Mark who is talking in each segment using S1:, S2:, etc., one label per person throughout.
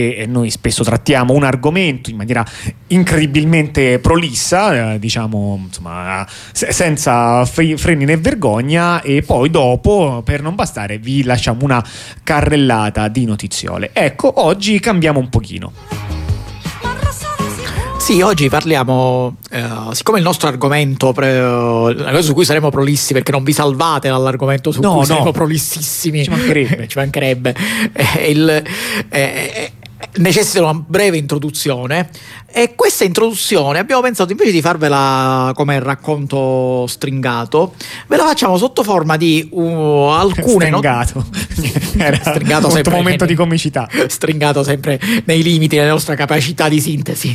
S1: E noi spesso trattiamo un argomento in maniera incredibilmente prolissa, diciamo, insomma, senza freni né vergogna, e poi dopo, per non bastare, vi lasciamo una carrellata di notiziole. Ecco, oggi cambiamo un pochino.
S2: Sì, oggi parliamo, siccome il nostro argomento, una cosa su cui saremo prolissi, perché non vi salvate dall'argomento su cui saremo prolississimi,
S1: ci mancherebbe,
S2: ci mancherebbe, necessita una breve introduzione, e questa introduzione abbiamo pensato, invece di farvela come racconto stringato, ve la facciamo sotto forma di alcune
S1: stringato
S2: stringato
S1: un
S2: sempre
S1: momento di comicità,
S2: stringato sempre nei limiti della nostra capacità di sintesi.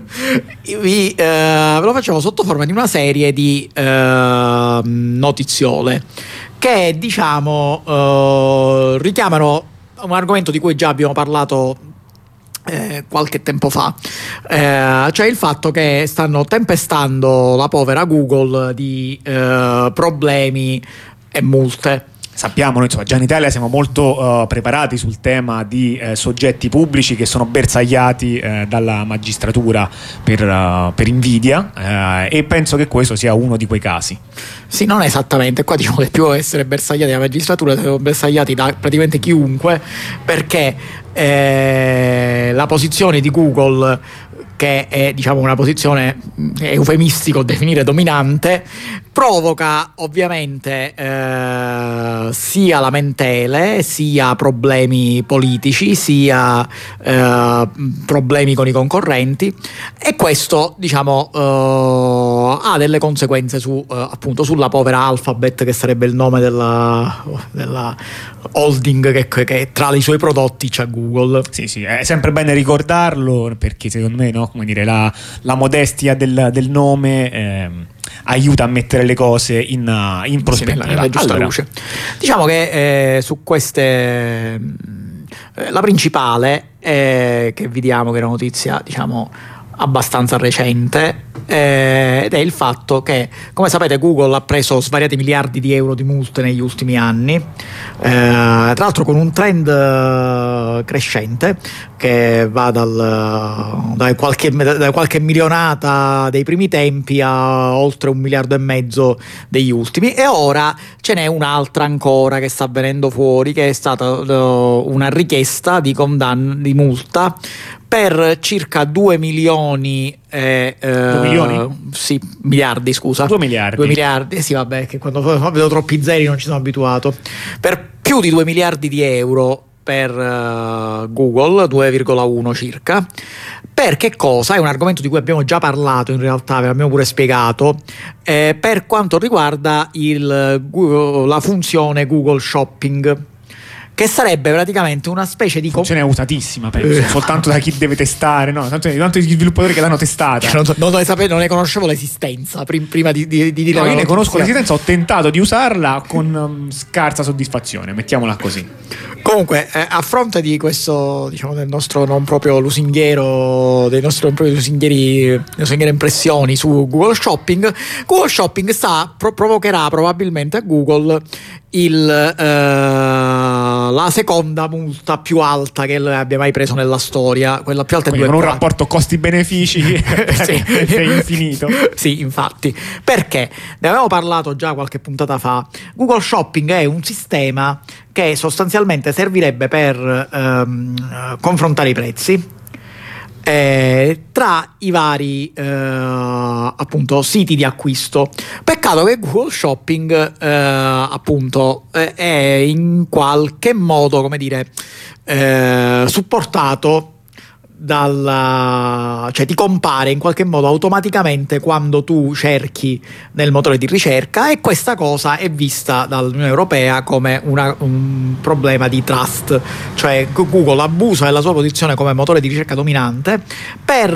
S2: Ve lo facciamo sotto forma di una serie di notiziole che, diciamo, richiamano un argomento di cui già abbiamo parlato qualche tempo fa, cioè il fatto che stanno tempestando la povera Google di problemi e multe.
S1: Sappiamo, noi insomma, già in Italia siamo molto preparati sul tema di soggetti pubblici che sono bersagliati dalla magistratura per invidia, e penso che questo sia uno di quei casi.
S2: Sì, non esattamente, qua diciamo che più essere bersagliati dalla magistratura, sono bersagliati da praticamente chiunque, perché la posizione di Google, che è, diciamo, una posizione eufemistico definire dominante, provoca ovviamente sia lamentele, sia problemi politici, sia problemi con i concorrenti, e questo, diciamo, ha delle conseguenze appunto sulla povera Alphabet, che sarebbe il nome della holding che tra i suoi prodotti c'è Google.
S1: Sì, è sempre bene ricordarlo, perché secondo me, no, come dire, la modestia del nome aiuta a mettere le cose in prospettiva.
S2: Nella giusta luce. Diciamo che su queste la principale che vediamo, che è una notizia, diciamo, abbastanza recente, ed è il fatto che, come sapete, Google ha preso svariati miliardi di euro di multe negli ultimi anni, tra l'altro con un trend crescente che va da qualche milionata dei primi tempi a oltre 1,5 miliardi degli ultimi, e ora ce n'è un'altra ancora che sta venendo fuori, che è stata una richiesta di multa per circa 2 milioni.
S1: 2 milioni?
S2: Sì, miliardi, scusa.
S1: 2 miliardi.
S2: 2 miliardi, sì, vabbè, che quando vedo troppi zeri non ci sono abituato. Per più di 2 miliardi di euro per Google, 2,1 circa. Per che cosa? È un argomento di cui abbiamo già parlato, in realtà ve l'abbiamo pure spiegato, per quanto riguarda la funzione Google Shopping, che sarebbe praticamente una specie di
S1: funzione usatissima, penso, soltanto da chi deve testare, no? Tanto gli sviluppatori che l'hanno testata.
S2: Non ne conoscevo l'esistenza prima di dire.
S1: No, io ne conosco l'esistenza, ho tentato di usarla con scarsa soddisfazione, mettiamola così.
S2: Comunque, a fronte di questo, diciamo, del nostro non proprio lusinghiero, dei nostri non proprio lusinghiere impressioni su Google Shopping provocherà probabilmente a Google la seconda multa più alta che abbia mai preso nella storia, quella più alta è 2,4.
S1: Con un rapporto costi-benefici sì, è infinito.
S2: Sì, infatti. Perché? Ne avevamo parlato già qualche puntata fa. Google Shopping è un sistema che sostanzialmente servirebbe per confrontare i prezzi tra i vari appunto siti di acquisto. Peccato che Google Shopping appunto è in qualche modo, come dire, supportato cioè ti compare in qualche modo automaticamente quando tu cerchi nel motore di ricerca, e questa cosa è vista dall'Unione Europea come un problema di trust, cioè Google abusa della sua posizione come motore di ricerca dominante per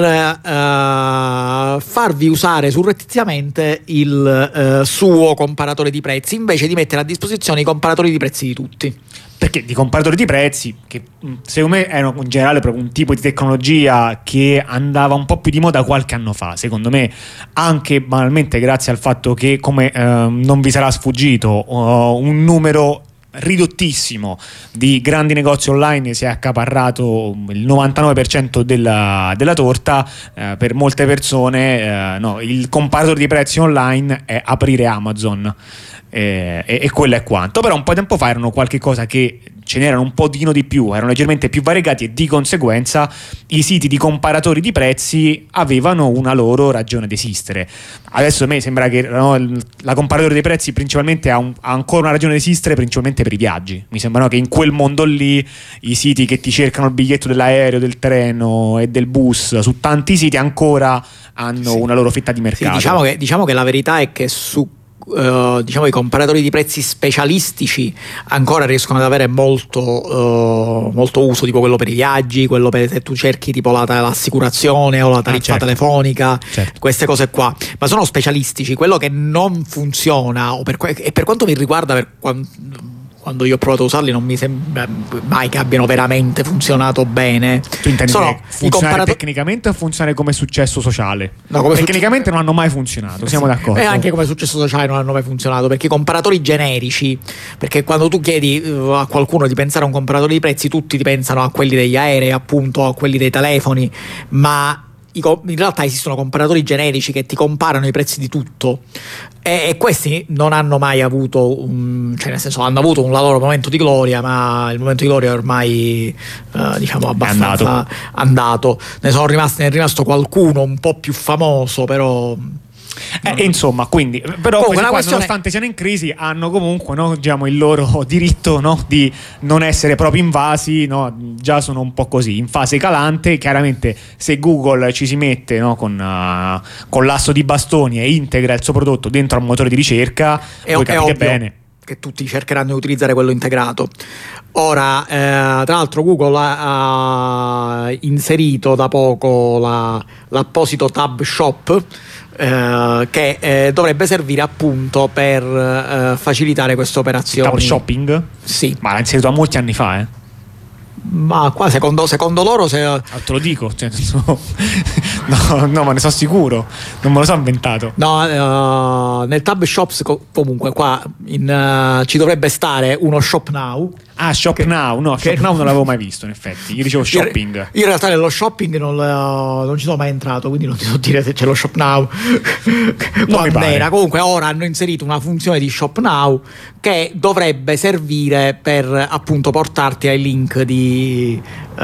S2: farvi usare surrettiziamente il suo comparatore di prezzi, invece di mettere a disposizione i comparatori di prezzi di tutti.
S1: Perché di comparatori di prezzi, che secondo me erano in generale proprio un tipo di tecnologia che andava un po' più di moda qualche anno fa, secondo me anche banalmente grazie al fatto che, come non vi sarà sfuggito, un numero ridottissimo di grandi negozi online si è accaparrato il 99% della torta. Per molte persone no, il comparatore di prezzi online è aprire Amazon. E quello è quanto. Però un po' di tempo fa erano qualche cosa che ce n'erano un pochino di più, erano leggermente più variegati e di conseguenza i siti di comparatori di prezzi avevano una loro ragione di esistere. Adesso a me sembra che la comparatore dei prezzi principalmente ha ancora una ragione di esistere, principalmente per i viaggi. Mi sembra che in quel mondo lì i siti che ti cercano il biglietto dell'aereo, del treno e del bus su tanti siti ancora hanno una loro fetta di mercato.
S2: Sì, diciamo che la verità è che su diciamo i comparatori di prezzi specialistici ancora riescono ad avere molto uso, tipo quello per i viaggi, quello per se tu cerchi tipo l'assicurazione o la tariffa telefonica, queste cose qua, ma sono specialistici. Quello che non funziona, e per quanto mi riguarda, quando io ho provato a usarli non mi sembra mai che abbiano veramente funzionato bene.
S1: Tu intendi funzionare tecnicamente o funzionare come successo sociale?
S2: No,
S1: tecnicamente non hanno mai funzionato, siamo d'accordo.
S2: E anche come successo sociale non hanno mai funzionato, perché i comparatori generici, perché quando tu chiedi a qualcuno di pensare a un comparatore di prezzi, tutti ti pensano a quelli degli aerei, appunto, a quelli dei telefoni, ma in realtà esistono comparatori generici che ti comparano i prezzi di tutto, e questi non hanno mai avuto cioè nel senso hanno avuto un loro momento di gloria, ma il momento di gloria è ormai diciamo abbastanza andato. Ne è rimasto qualcuno un po' più famoso, però
S1: insomma, quindi però
S2: comunque,
S1: questi nonostante siano in crisi hanno comunque diciamo, il loro diritto di non essere proprio invasi, già sono un po' così in fase calante. Chiaramente se Google ci si mette con l'asso di bastoni e integra il suo prodotto dentro al motore di ricerca, voi capite bene
S2: che tutti cercheranno di utilizzare quello integrato. Ora, tra l'altro Google ha inserito da poco l'apposito tab shop, che dovrebbe servire appunto per facilitare queste operazioni.
S1: Tab shopping?
S2: Sì.
S1: Ma l'ha inserito molti anni fa,
S2: Ma qua secondo loro
S1: te lo dico, no, ma ne sono sicuro, non me lo so inventato.
S2: No, nel tab shops comunque qua ci dovrebbe stare uno shop now.
S1: Shop now non l'avevo mai visto, in effetti. Io dicevo shopping.
S2: In realtà nello shopping non ci sono mai entrato, quindi non ti so dire se c'è lo shop now. Quando era. Comunque ora hanno inserito una funzione di shop now che dovrebbe servire per appunto portarti ai link di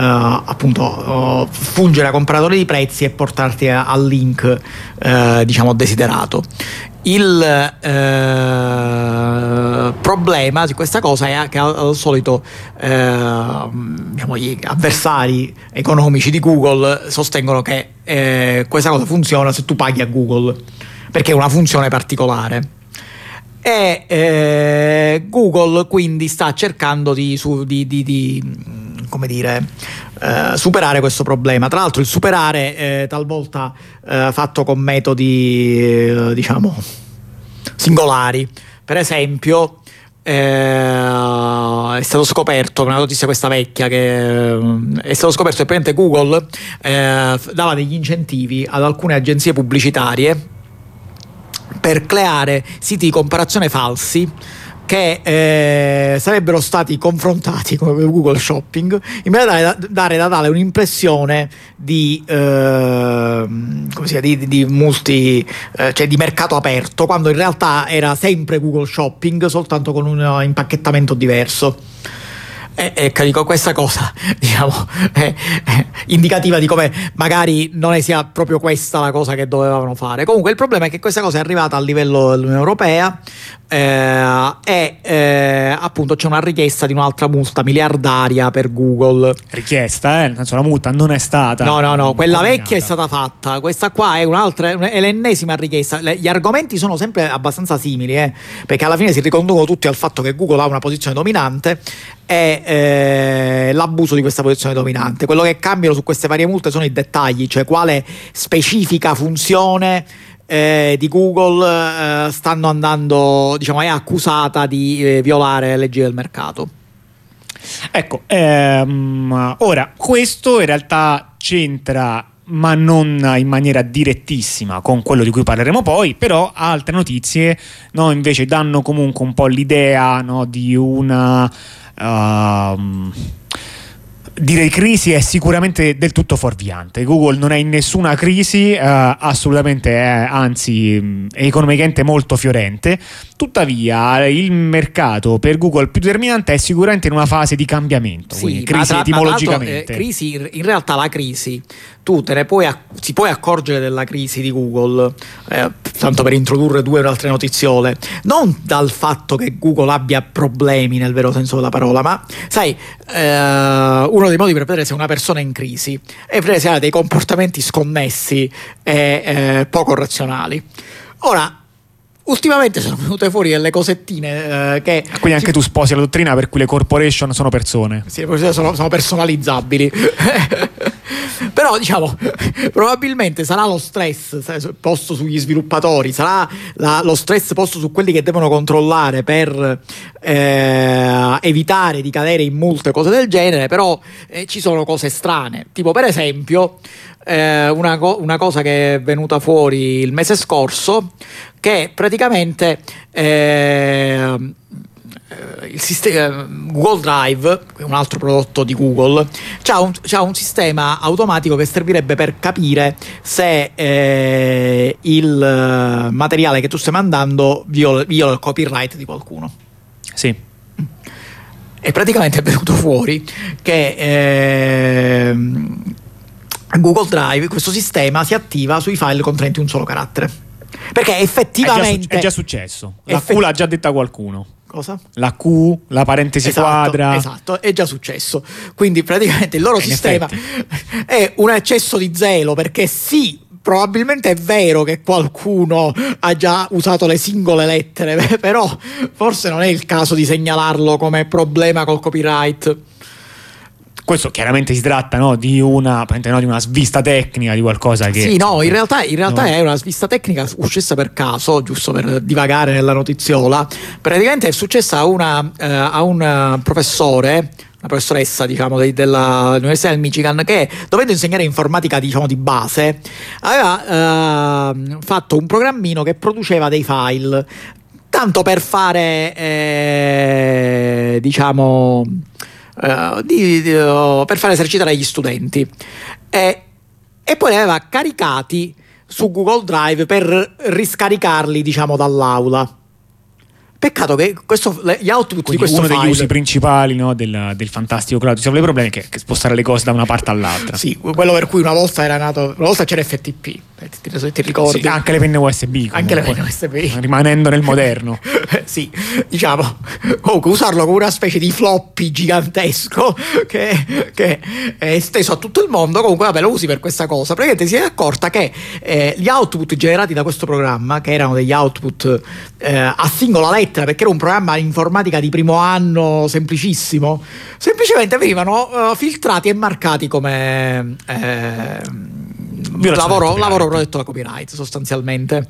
S2: appunto fungere a comparatore di prezzi e portarti al link diciamo desiderato. Il problema di questa cosa è che al solito diciamo, gli avversari economici di Google sostengono che questa cosa funziona se tu paghi a Google, perché è una funzione particolare. E Google quindi sta cercando di come dire, superare questo problema. Tra l'altro il superare talvolta fatto con metodi diciamo singolari. Per esempio è stato scoperto, una notizia questa vecchia, che è stato scoperto che praticamente Google dava degli incentivi ad alcune agenzie pubblicitarie per creare siti di comparazione falsi che sarebbero stati confrontati con Google Shopping in modo da dare da tale un'impressione di come si dice, di multi cioè di mercato aperto, quando in realtà era sempre Google Shopping, soltanto con un impacchettamento diverso. E questa cosa diciamo è indicativa di come magari non sia proprio questa la cosa che dovevano fare. Comunque il problema è che questa cosa è arrivata a livello dell'Unione Europea e appunto c'è una richiesta di un'altra multa miliardaria per Google.
S1: Richiesta, nel senso la multa non è stata
S2: no, quella vecchia è stata fatta, questa qua è è l'ennesima richiesta. Gli argomenti sono sempre abbastanza simili, perché alla fine si riconducono tutti al fatto che Google ha una posizione dominante e l'abuso di questa posizione dominante. Quello che cambiano su queste varie multe sono i dettagli, cioè quale specifica funzione di Google stanno andando, diciamo, è accusata di violare le leggi del mercato.
S1: Ecco, ora questo in realtà c'entra ma non in maniera direttissima con quello di cui parleremo poi. Però altre notizie, no, invece danno comunque un po' l'idea, no, di una direi crisi è sicuramente del tutto fuorviante. Google non è in nessuna crisi, assolutamente, anzi è economicamente molto fiorente. Tuttavia il mercato per Google più determinante è sicuramente in una fase di cambiamento,
S2: sì,
S1: quindi crisi etimologicamente.
S2: Crisi, in realtà la crisi tu si puoi accorgere della crisi di Google, tanto per introdurre due altre notiziole, non dal fatto che Google abbia problemi nel vero senso della parola, ma sai, uno dei modi per vedere se una persona è in crisi è vedere se ha dei comportamenti sconnessi e poco razionali. Ora, ultimamente sono venute fuori delle cosettine che...
S1: Quindi anche tu sposi la dottrina per cui le corporation sono persone.
S2: Sì, sono personalizzabili. Però diciamo, probabilmente sarà lo stress posto sugli sviluppatori, sarà lo stress posto su quelli che devono controllare per evitare di cadere in multe cose del genere. Però ci sono cose strane, tipo per esempio una cosa che è venuta fuori il mese scorso, che praticamente il sistema Google Drive, un altro prodotto di Google, c'ha un sistema automatico che servirebbe per capire se il materiale che tu stai mandando viola il copyright di qualcuno.
S1: Sì.
S2: E praticamente è venuto fuori che Google Drive, questo sistema, si attiva sui file contenenti un solo carattere. Perché effettivamente
S1: è già successo. La Q l'ha già detta qualcuno.
S2: Cosa?
S1: La Q, la parentesi quadra.
S2: Esatto, è già successo. Quindi praticamente il loro sistema è un eccesso di zelo, perché sì, probabilmente è vero che qualcuno ha già usato le singole lettere, però forse non è il caso di segnalarlo come problema col copyright.
S1: Questo chiaramente si tratta, no, di una svista tecnica, di qualcosa che...
S2: Sì, no, in realtà è una svista tecnica successa per caso, giusto per divagare nella notiziola. Praticamente è successa a un professore, una professoressa, diciamo, dell'Università del Michigan, che, dovendo insegnare informatica, diciamo, di base, aveva fatto un programmino che produceva dei file, tanto per fare diciamo per far esercitare gli studenti, e poi li aveva caricati su Google Drive per riscaricarli, diciamo, dall'aula. Peccato che gli output di questo
S1: uno
S2: file,
S1: degli usi principali, no, del fantastico cloud, ci sono dei problemi che spostare le cose da una parte all'altra.
S2: Sì, quello per cui una volta c'era FTP, ti ricordi?
S1: Sì, anche le penne USB comunque,
S2: anche le penne USB,
S1: rimanendo nel moderno.
S2: Sì, diciamo, comunque usarlo come una specie di floppy gigantesco che è esteso a tutto il mondo. Comunque vabbè, lo usi per questa cosa. Praticamente si è accorta che gli output generati da questo programma, che erano degli output a singola lettera, perché era un programma informatica di primo anno semplicissimo, semplicemente venivano filtrati e marcati come lavoro protetto da copyright, sostanzialmente.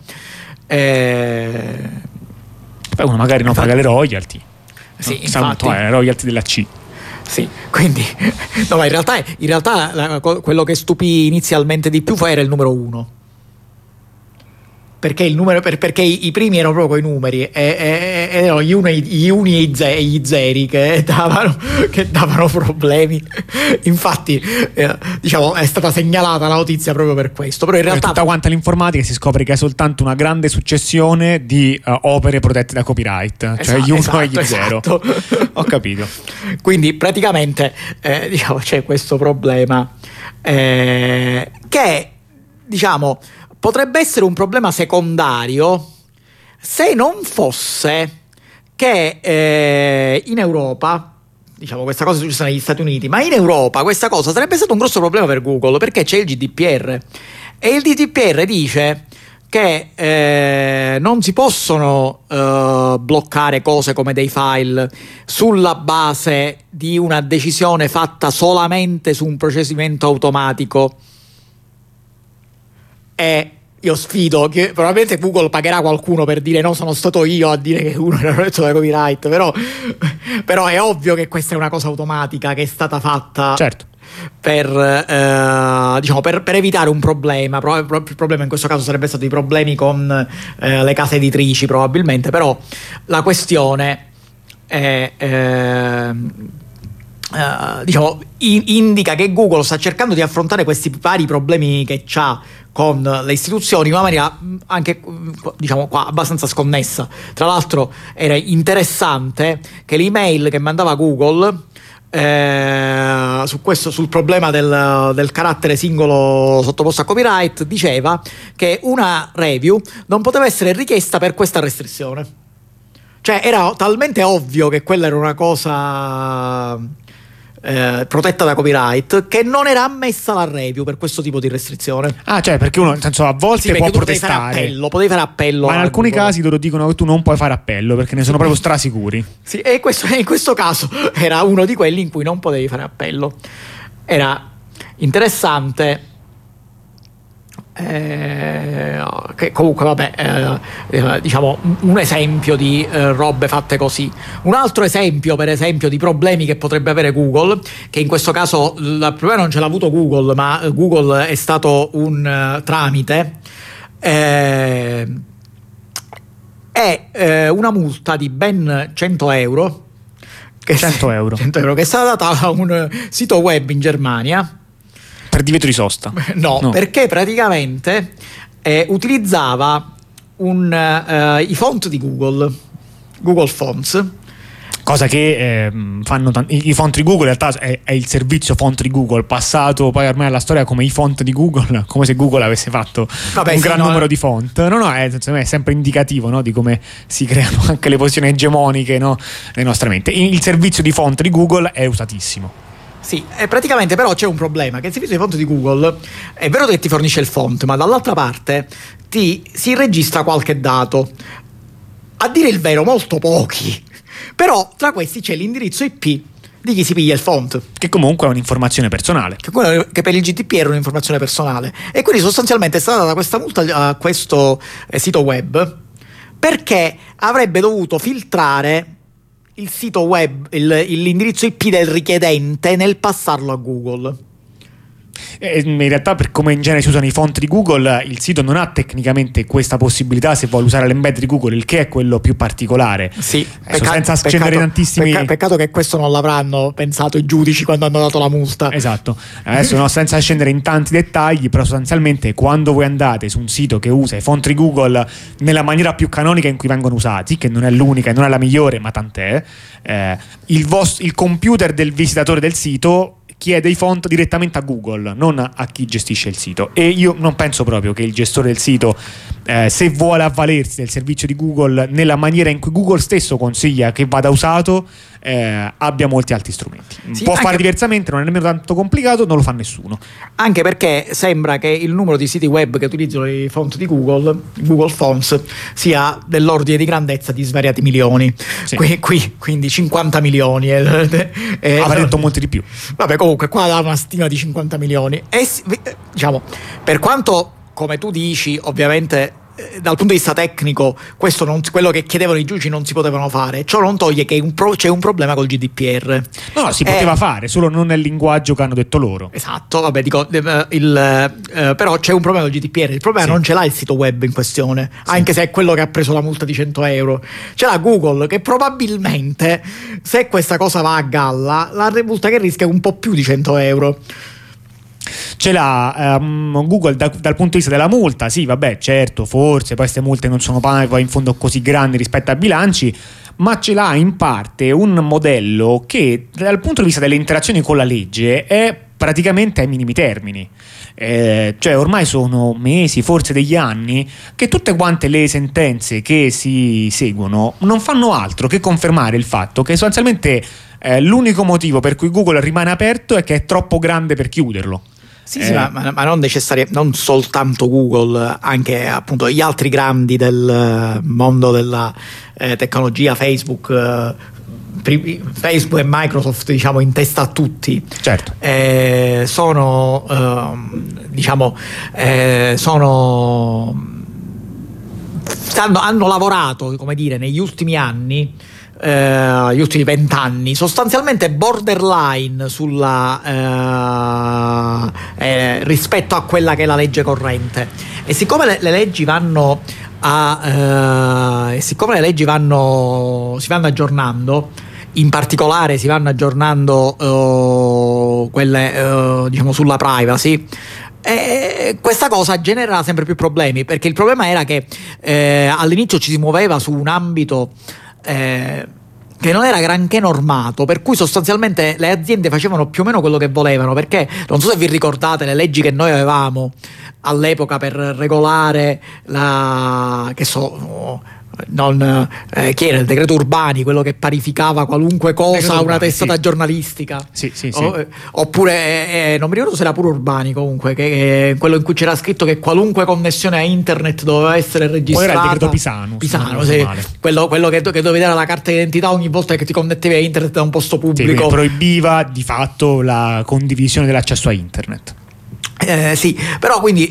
S1: Poi uno magari non paga le royalty.
S2: Sì, infatti,
S1: le royalty della C.
S2: Sì, quindi no, ma in realtà quello che stupì inizialmente di più era il numero 1. Perché perché i primi erano proprio i numeri, erano gli uni e gli zeri che davano problemi. Infatti, diciamo, è stata segnalata la notizia proprio per questo. Però in realtà
S1: tutta quanta l'informatica si scopre che è soltanto una grande successione di opere protette da copyright, cioè gli 1 e gli 0. Ho capito.
S2: Quindi praticamente diciamo, c'è questo problema che, diciamo, potrebbe essere un problema secondario se non fosse che in Europa, diciamo, questa cosa è successa negli Stati Uniti, ma in Europa questa cosa sarebbe stato un grosso problema per Google, perché c'è il GDPR e il GDPR dice che non si possono bloccare cose come dei file sulla base di una decisione fatta solamente su un procedimento automatico. E io sfido che probabilmente Google pagherà qualcuno per dire no, sono stato io a dire che uno era protetto da copyright, però è ovvio che questa è una cosa automatica che è stata fatta.
S1: Certo.
S2: diciamo, per evitare un problema. Il problema in questo caso sarebbe stato i problemi con le case editrici, probabilmente, però la questione è, diciamo, indica che Google sta cercando di affrontare questi vari problemi che c'ha con le istituzioni in una maniera anche, diciamo, qua abbastanza sconnessa. Tra l'altro era interessante che l'email che mandava Google sul problema del carattere singolo sottoposto a copyright diceva che una review non poteva essere richiesta per questa restrizione. Cioè era talmente ovvio che quella era una cosa protetta da copyright che non era ammessa la review per questo tipo di restrizione.
S1: Cioè perché uno, nel senso, a volte può protestare,
S2: potevi fare appello,
S1: ma in alcuni casi loro dicono che tu non puoi fare appello perché ne sono proprio strasicuri.
S2: Sì, e in questo caso era uno di quelli in cui non potevi fare appello. Era interessante. Che comunque vabbè, diciamo un esempio di robe fatte così. Un altro esempio, per esempio, di problemi che potrebbe avere Google, che in questo caso il problema non ce l'ha avuto Google, ma Google è stato un tramite, è una multa di ben 100 euro
S1: 100 euro
S2: 100 euro che è stata data a un sito web in Germania
S1: per divieto di sosta.
S2: No, perché praticamente utilizzava i font di Google Fonts.
S1: Cosa che fanno i font di Google in realtà è il servizio font di Google passato poi ormai alla storia come i font di Google, come se Google avesse fatto gran numero di font. È sempre indicativo, no, di come si creano anche le posizioni egemoniche, no, nelle nostre menti. Il servizio di font di Google è usatissimo.
S2: Sì, e praticamente però c'è un problema, che il servizio di font di Google è vero che ti fornisce il font, ma dall'altra parte si registra qualche dato, a dire il vero molto pochi, però tra questi c'è l'indirizzo IP di chi si piglia il font,
S1: che comunque è un'informazione personale,
S2: che per il GDPR è un'informazione personale, e quindi sostanzialmente è stata data questa multa a questo sito web perché avrebbe dovuto filtrare il sito web, l'indirizzo IP del richiedente nel passarlo a Google.
S1: In realtà, per come in genere si usano i font di Google, il sito non ha tecnicamente questa possibilità se vuole usare l'embed di Google, il che è quello più particolare.
S2: Sì,
S1: senza scendere tantissimi.
S2: Peccato che questo non l'avranno pensato i giudici quando hanno dato la multa.
S1: Esatto. Adesso senza scendere in tanti dettagli, però sostanzialmente quando voi andate su un sito che usa i font di Google nella maniera più canonica in cui vengono usati, che non è l'unica e non è la migliore, ma tant'è, il computer del visitatore del sito chiede i font direttamente a Google, non a chi gestisce il sito. E io non penso proprio che il gestore del sito, se vuole avvalersi del servizio di Google nella maniera in cui Google stesso consiglia che vada usato, abbia molti altri strumenti.
S2: Sì,
S1: può fare diversamente, non è nemmeno tanto complicato, non lo fa nessuno. Anche
S2: perché sembra che il numero di siti web che utilizzano i font di Google Fonts, sia dell'ordine di grandezza di svariati milioni. Sì. Quindi 50 milioni.
S1: Avrà detto molti di più.
S2: Vabbè, comunque qua dà una stima di 50 milioni. E diciamo, per quanto, come tu dici, ovviamente dal punto di vista tecnico quello che chiedevano i giudici non si potevano fare, ciò non toglie che c'è un problema col GDPR.
S1: No, si poteva fare, solo non nel linguaggio che hanno detto loro.
S2: Esatto, vabbè, dico, però c'è un problema col GDPR. Il problema non ce l'ha il sito web in questione, anche se è quello che ha preso la multa di 100 euro. Ce l'ha Google, che probabilmente, se questa cosa va a galla, la multa che rischia è un po' più di 100 euro.
S1: Ce l'ha Google dal punto di vista della multa. Sì, vabbè, certo, forse poi queste multe non sono poi in fondo così grandi rispetto ai bilanci, ma ce l'ha in parte un modello che dal punto di vista delle interazioni con la legge è praticamente ai minimi termini. Cioè ormai sono mesi, forse degli anni, che tutte quante le sentenze che si seguono non fanno altro che confermare il fatto che sostanzialmente l'unico motivo per cui Google rimane aperto è che è troppo grande per chiuderlo.
S2: Sì, ma non necessariamente, non soltanto Google, anche appunto gli altri grandi del mondo della tecnologia, Facebook e Microsoft, diciamo, in testa a tutti.
S1: Certo.
S2: Hanno lavorato, come dire, negli ultimi anni gli ultimi 20 anni, sostanzialmente borderline rispetto a quella che è la legge corrente. E siccome le leggi si vanno aggiornando, in particolare si vanno aggiornando quelle diciamo sulla privacy, questa cosa genera sempre più problemi, perché il problema era che all'inizio ci si muoveva su un ambito che non era granché normato, per cui sostanzialmente le aziende facevano più o meno quello che volevano, perché non so se vi ricordate le leggi che noi avevamo all'epoca per regolare chi era il decreto Urbani, quello che parificava qualunque cosa a una testata giornalistica.
S1: Sì.
S2: Oppure non mi ricordo se era pure Urbani, comunque che quello in cui c'era scritto che qualunque connessione a internet doveva essere registrata.
S1: Poi era il decreto Pisano,
S2: sì. Quello che dovevi dare la carta d'identità ogni volta che ti connettevi a internet da un posto pubblico.
S1: Sì, proibiva di fatto la condivisione dell'accesso a internet.
S2: Sì, però quindi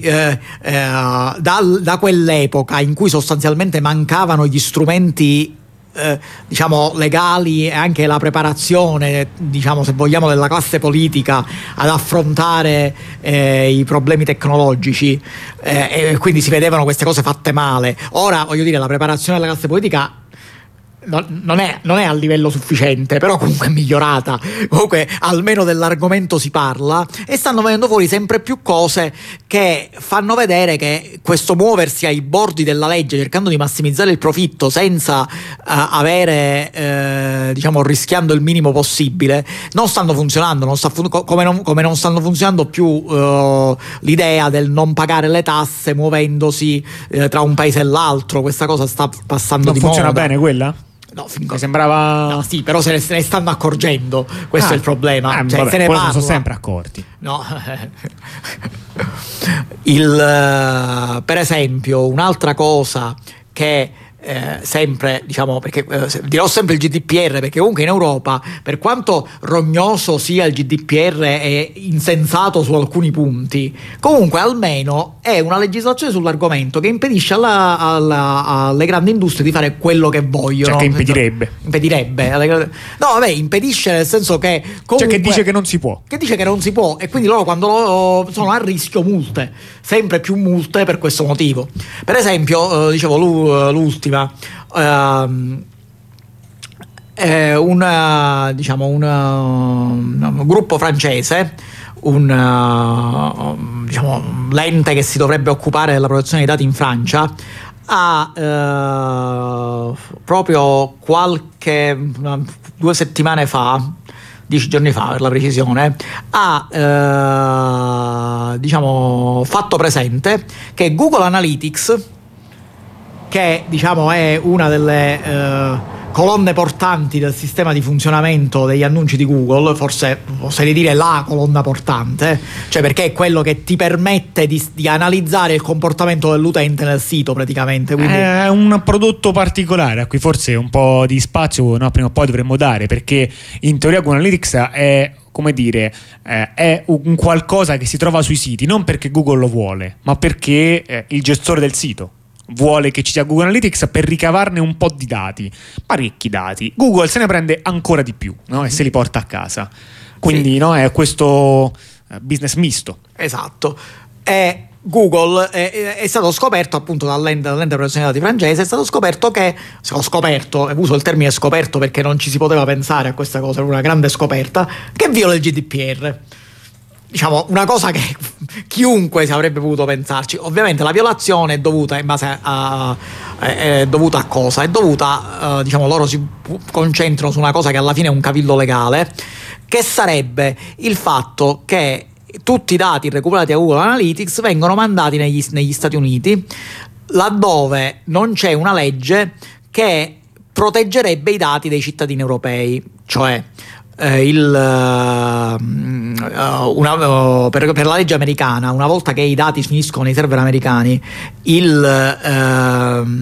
S2: da quell'epoca in cui sostanzialmente mancavano gli strumenti diciamo legali e anche la preparazione, diciamo, se vogliamo, della classe politica ad affrontare i problemi tecnologici, e quindi si vedevano queste cose fatte male. Ora, voglio dire, la preparazione della classe politica non è a livello sufficiente, però comunque è migliorata. Comunque almeno dell'argomento si parla, e stanno venendo fuori sempre più cose che fanno vedere che questo muoversi ai bordi della legge cercando di massimizzare il profitto senza diciamo rischiando il minimo possibile non stanno funzionando. Come non stanno funzionando più l'idea del non pagare le tasse muovendosi tra un paese e l'altro. Questa cosa sta passando di moda.
S1: Non funziona bene quella?
S2: No,
S1: mi sembrava.
S2: No, sì, però se ne stanno accorgendo. Questo è il problema.
S1: Vabbè,
S2: se ne parla.
S1: Sono sempre accorti.
S2: No. Per esempio, un'altra cosa che sempre, diciamo, perché dirò sempre il GDPR, perché comunque in Europa, per quanto rognoso sia il GDPR e insensato su alcuni punti, comunque almeno è una legislazione sull'argomento che impedisce alle grandi industrie di fare quello che vogliono.
S1: Cioè che impedirebbe.
S2: No, vabbè, impedisce nel senso che comunque,
S1: cioè che dice che non si può.
S2: Che dice che non si può, e quindi loro quando sono a rischio multe, sempre più multe per questo motivo. Per esempio, dicevo l'ultima, un gruppo francese, diciamo, l'ente che si dovrebbe occupare della protezione dei dati in Francia, ha proprio 2 settimane fa, 10 giorni fa per la precisione, ha diciamo fatto presente che Google Analytics, che diciamo è una delle colonne portanti del sistema di funzionamento degli annunci di Google, forse oserei dire la colonna portante, cioè perché è quello che ti permette di analizzare il comportamento dell'utente nel sito praticamente. Quindi
S1: è un prodotto particolare a cui forse un po' di spazio, no, prima o poi dovremmo dare, perché in teoria Google Analytics è, come dire, è un qualcosa che si trova sui siti, non perché Google lo vuole, ma perché il gestore del sito vuole che ci sia Google Analytics per ricavarne un po' di dati, parecchi dati. Google se ne prende ancora di più, no? E se li porta a casa. Quindi sì, no, è questo business misto.
S2: Esatto. E Google è stato scoperto appunto dall'ente di protezione dei dati francese, è stato scoperto che, uso il termine scoperto perché non ci si poteva pensare a questa cosa, era una grande scoperta, che viola il GDPR. Diciamo, una cosa che chiunque si avrebbe potuto pensarci. Ovviamente la violazione è dovuta è dovuta a cosa? È dovuta, diciamo, loro si concentrano su una cosa che alla fine è un cavillo legale, che sarebbe il fatto che tutti i dati recuperati a Google Analytics vengono mandati negli Stati Uniti, laddove non c'è una legge che proteggerebbe i dati dei cittadini europei, cioè per la legge americana, una volta che i dati finiscono nei server americani, la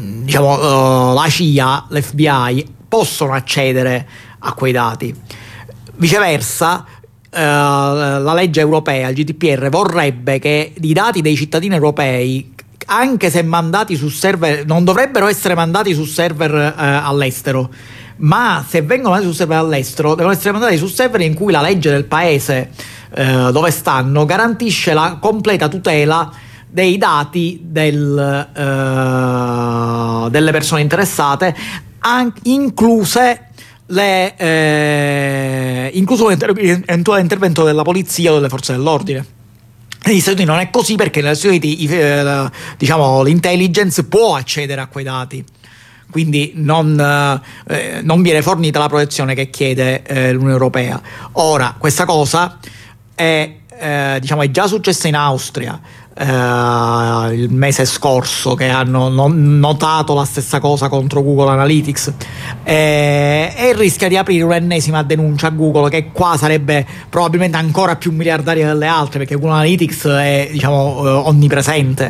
S2: CIA, l'FBI possono accedere a quei dati. Viceversa, la legge europea, il GDPR, vorrebbe che i dati dei cittadini europei, anche se mandati su server, non dovrebbero essere mandati su server all'estero, ma se vengono mandati su server all'estero devono essere mandati su server in cui la legge del paese dove stanno garantisce la completa tutela dei dati delle persone interessate, incluso l'eventuale intervento della polizia o delle forze dell'ordine. Negli Stati Uniti non è così, perché negli Stati Uniti l'intelligence può accedere a quei dati, quindi non viene fornita la protezione che chiede l'Unione Europea. Ora, questa cosa è già successa in Austria il mese scorso, che hanno notato la stessa cosa contro Google Analytics, e rischia di aprire un'ennesima denuncia a Google, che qua sarebbe probabilmente ancora più miliardaria delle altre, perché Google Analytics è onnipresente.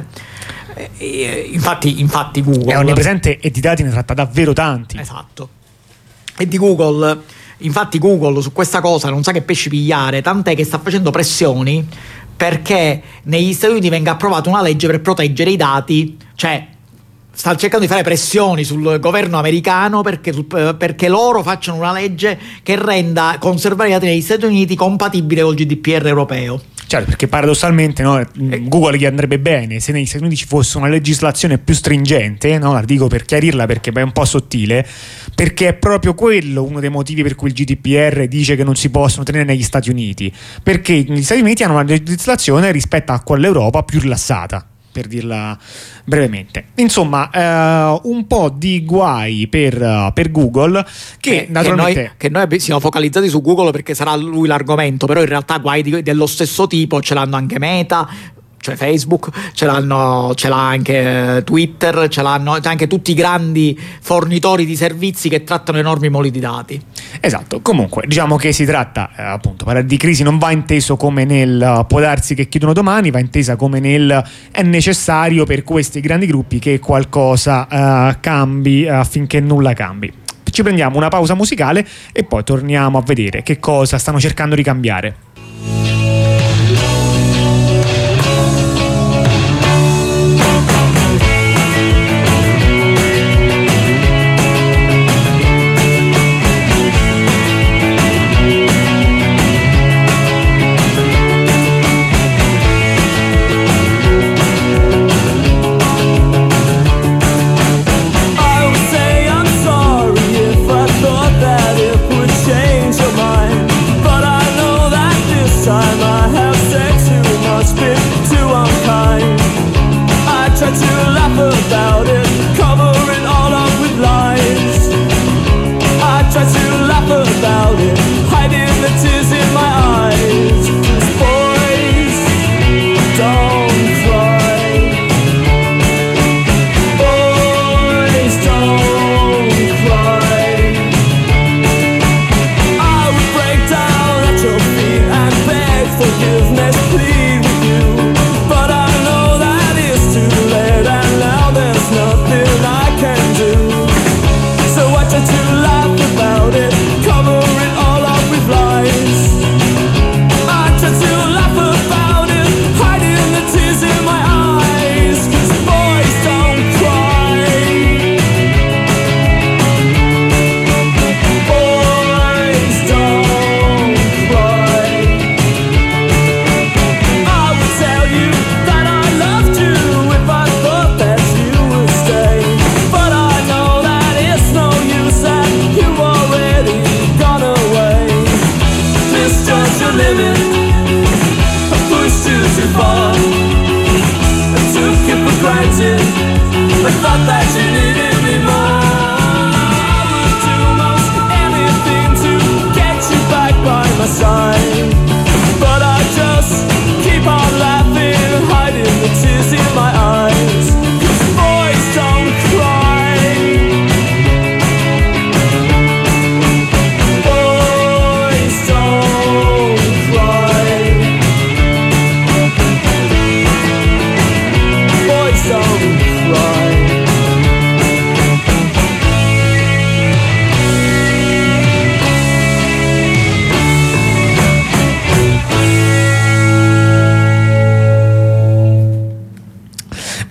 S2: Infatti Google
S1: è onnipresente e di dati ne tratta davvero tanti.
S2: Esatto. E di Google, infatti Google su questa cosa non sa che pesci pigliare, tant'è che sta facendo pressioni perché negli Stati Uniti venga approvata una legge per proteggere i dati, cioè sta cercando di fare pressioni sul governo americano perché loro facciano una legge che renda conservare i dati negli Stati Uniti compatibile col GDPR europeo.
S1: Certo, perché paradossalmente Google gli andrebbe bene se negli Stati Uniti ci fosse una legislazione più stringente, no? La dico per chiarirla perché è un po' sottile, perché è proprio quello uno dei motivi per cui il GDPR dice che non si possono tenere negli Stati Uniti, perché gli Stati Uniti hanno una legislazione rispetto a quella Europa più rilassata, per dirla brevemente. Insomma, un po' di guai per Google, che naturalmente
S2: che noi siamo focalizzati su Google perché sarà lui l'argomento, però in realtà guai dello stesso tipo ce l'hanno anche Meta, cioè Facebook, ce l'ha anche Twitter, c'è anche tutti i grandi fornitori di servizi che trattano enormi moli di dati.
S1: Esatto. Comunque diciamo che si tratta appunto, parlare di crisi non va inteso come nel può darsi che chiudono domani, va intesa come nel è necessario per questi grandi gruppi che qualcosa cambi affinché nulla cambi. Ci prendiamo una pausa musicale e poi torniamo a vedere che cosa stanno cercando di cambiare.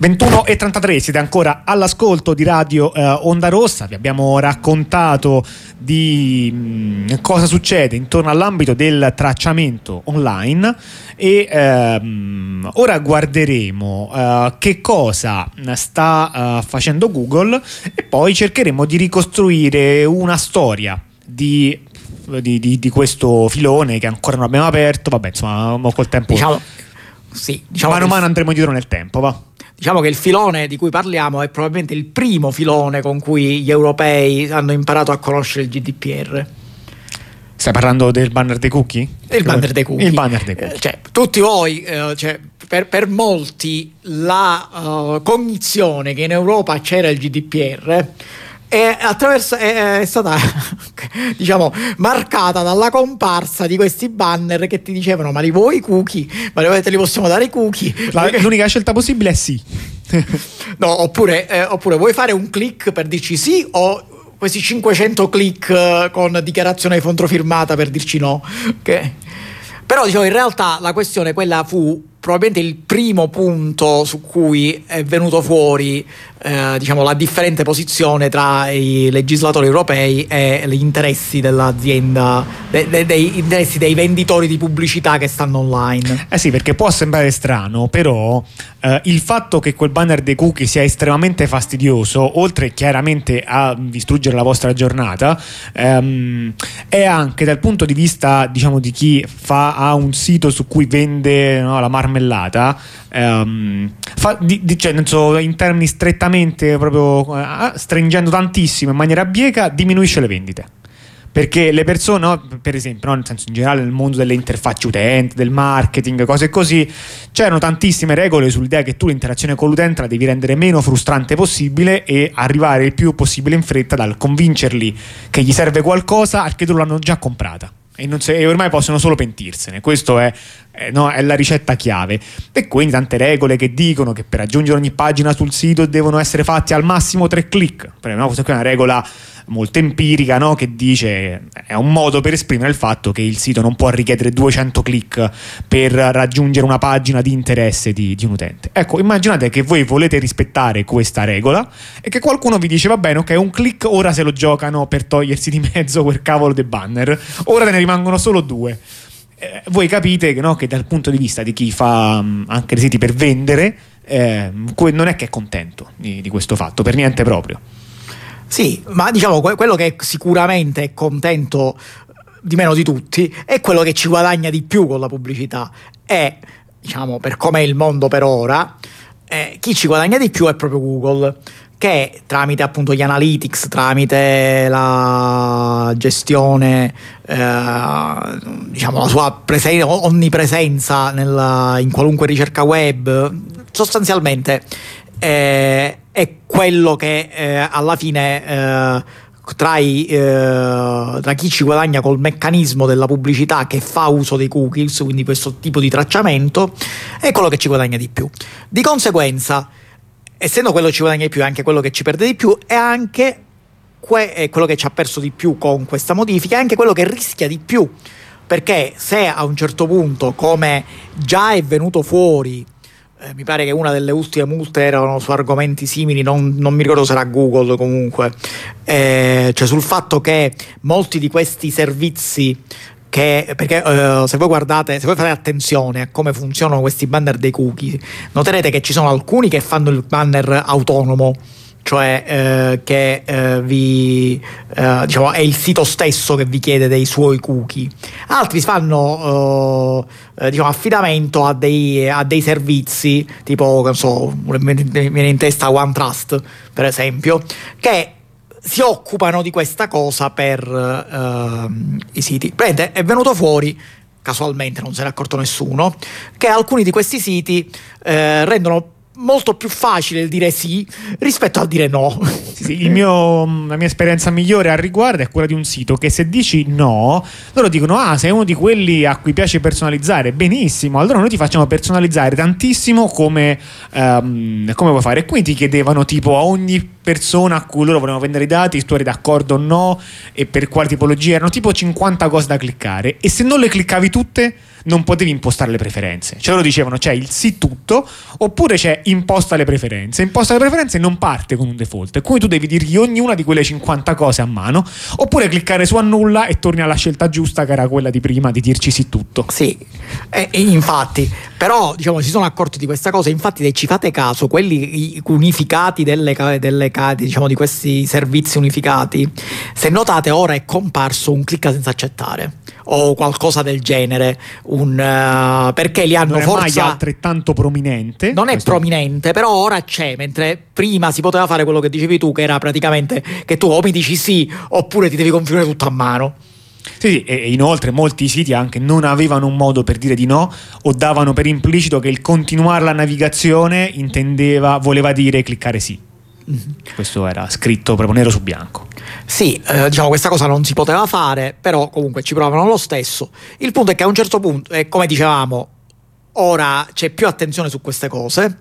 S1: 21:33, siete ancora all'ascolto di Radio Onda Rossa. Vi abbiamo raccontato di cosa succede intorno all'ambito del tracciamento online e ora guarderemo che cosa sta facendo Google e poi cercheremo di ricostruire una storia di questo filone che ancora non abbiamo aperto. Vabbè, insomma, col tempo mano a mano andremo dietro nel tempo, va.
S2: Diciamo che il filone di cui parliamo è probabilmente il primo filone con cui gli europei hanno imparato a conoscere il GDPR.
S1: Stai parlando del banner dei cookie?
S2: Il banner dei cookie.
S1: Il banner dei cookie.
S2: Cioè, tutti voi, per molti la cognizione che in Europa c'era il GDPR è stata diciamo marcata dalla comparsa di questi banner che ti dicevano: ma li vuoi i cookie? Ma te li possiamo dare i cookie?
S1: L'unica scelta possibile è sì.
S2: No, oppure vuoi fare un click per dirci sì, o questi 500 click con dichiarazione controfirmata per dirci no? Okay. Però diciamo, in realtà la questione quella fu probabilmente il primo punto su cui è venuto fuori diciamo la differente posizione tra i legislatori europei e gli interessi dell'azienda, dei interessi dei venditori di pubblicità che stanno online.
S1: Sì, perché può sembrare strano, però il fatto che quel banner dei cookie sia estremamente fastidioso, oltre chiaramente a distruggere la vostra giornata, è anche dal punto di vista, diciamo, di chi ha un sito su cui vende, no, la marmellata, cioè, in termini strettamente, proprio stringendo tantissimo in maniera bieca, diminuisce le vendite. Perché le persone, no, per esempio, no, nel senso, in generale nel mondo delle interfacce utente, del marketing, cose così, c'erano tantissime regole sull'idea che tu l'interazione con l'utente la devi rendere meno frustrante possibile e arrivare il più possibile in fretta dal convincerli che gli serve qualcosa al che loro l'hanno già comprata. E ormai possono solo pentirsene. Questo è la ricetta chiave. E quindi tante regole che dicono che per raggiungere ogni pagina sul sito devono essere fatti al massimo 3 click. Questa è una regola molto empirica, no? Che dice, è un modo per esprimere il fatto che il sito non può richiedere 200 click per raggiungere una pagina di interesse di un utente. Ecco, immaginate che voi volete rispettare questa regola e che qualcuno vi dice: va bene, ok, un click ora se lo giocano per togliersi di mezzo quel cavolo dei banner, ora te ne rimangono solo 2. Voi capite che, no, che dal punto di vista di chi fa anche dei siti per vendere, non è che è contento di questo fatto, per niente proprio.
S2: Sì, ma diciamo quello che sicuramente è contento di meno di tutti è quello che ci guadagna di più con la pubblicità. E diciamo, per com'è il mondo per ora, chi ci guadagna di più è proprio Google, che tramite appunto gli analytics, tramite la gestione, diciamo la sua onnipresenza in qualunque ricerca web, sostanzialmente è quello che alla fine tra chi ci guadagna col meccanismo della pubblicità che fa uso dei cookies, quindi questo tipo di tracciamento, è quello che ci guadagna di più. Di conseguenza, essendo quello che ci guadagna di più, è anche quello che ci perde di più, e anche quello che ci ha perso di più con questa modifica, è anche quello che rischia di più, perché se a un certo punto, come già è venuto fuori, mi pare che una delle ultime multe erano su argomenti simili, non mi ricordo se era Google, comunque, cioè sul fatto che molti di questi servizi perché se voi fate attenzione a come funzionano questi banner dei cookie, noterete che ci sono alcuni che fanno il banner autonomo, cioè che diciamo è il sito stesso che vi chiede dei suoi cookie. Altri fanno diciamo affidamento a dei servizi tipo, non so, mi viene in testa OneTrust per esempio, che si occupano di questa cosa per i siti. Prende, è venuto fuori, casualmente non se ne è accorto nessuno, che alcuni di questi siti rendono molto più facile il dire sì rispetto al dire no.
S1: Sì, la mia esperienza migliore al riguardo è quella di un sito che se dici no, loro dicono: ah, sei uno di quelli a cui piace personalizzare, benissimo, allora noi ti facciamo personalizzare tantissimo come vuoi fare. E quindi ti chiedevano tipo a ogni persona a cui loro volevano vendere i dati, tu eri d'accordo o no, e per quale tipologia, erano tipo 50 cose da cliccare, e se non le cliccavi tutte non potevi impostare le preferenze. Cioè loro dicevano c'è il sì tutto, oppure c'è imposta le preferenze. Imposta le preferenze non parte con un default, quindi tu devi dirgli ognuna di quelle 50 cose a mano, oppure cliccare su annulla e torni alla scelta giusta, che era quella di prima, di dirci sì tutto.
S2: Sì, infatti, però diciamo si sono accorti di questa cosa. Infatti, se ci fate caso, quelli unificati diciamo di questi servizi unificati, se notate ora è comparso un clicca senza accettare o qualcosa del genere, perché li hanno
S1: non è
S2: forza
S1: mai altrettanto prominente.
S2: Non è prominente, però ora c'è, mentre prima si poteva fare quello che dicevi tu, che era praticamente che tu o mi dici sì oppure ti devi configurare tutto a mano.
S1: Sì, e inoltre molti siti anche non avevano un modo per dire di no, o davano per implicito che il continuare la navigazione voleva dire cliccare sì. Questo era scritto proprio nero su bianco.
S2: Sì, diciamo questa cosa non si poteva fare, però comunque ci provavano lo stesso. Il punto è che a un certo punto, come dicevamo, ora c'è più attenzione su queste cose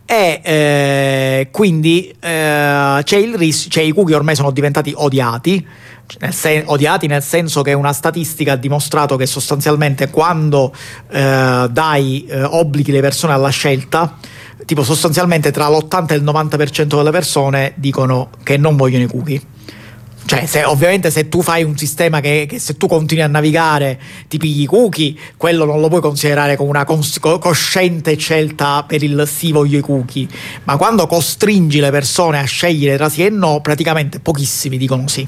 S2: e quindi c'è il rischio, cioè i cookie ormai sono diventati odiati. Odiati nel senso che una statistica ha dimostrato che sostanzialmente quando obblighi le persone alla scelta, tipo sostanzialmente tra l'80 e il 90% delle persone dicono che non vogliono i cookie. Cioè, ovviamente se tu fai un sistema che se tu continui a navigare ti pigli i cookie, quello non lo puoi considerare come una cosciente scelta per il sì voglio i cookie, ma quando costringi le persone a scegliere tra sì e no, praticamente pochissimi dicono sì.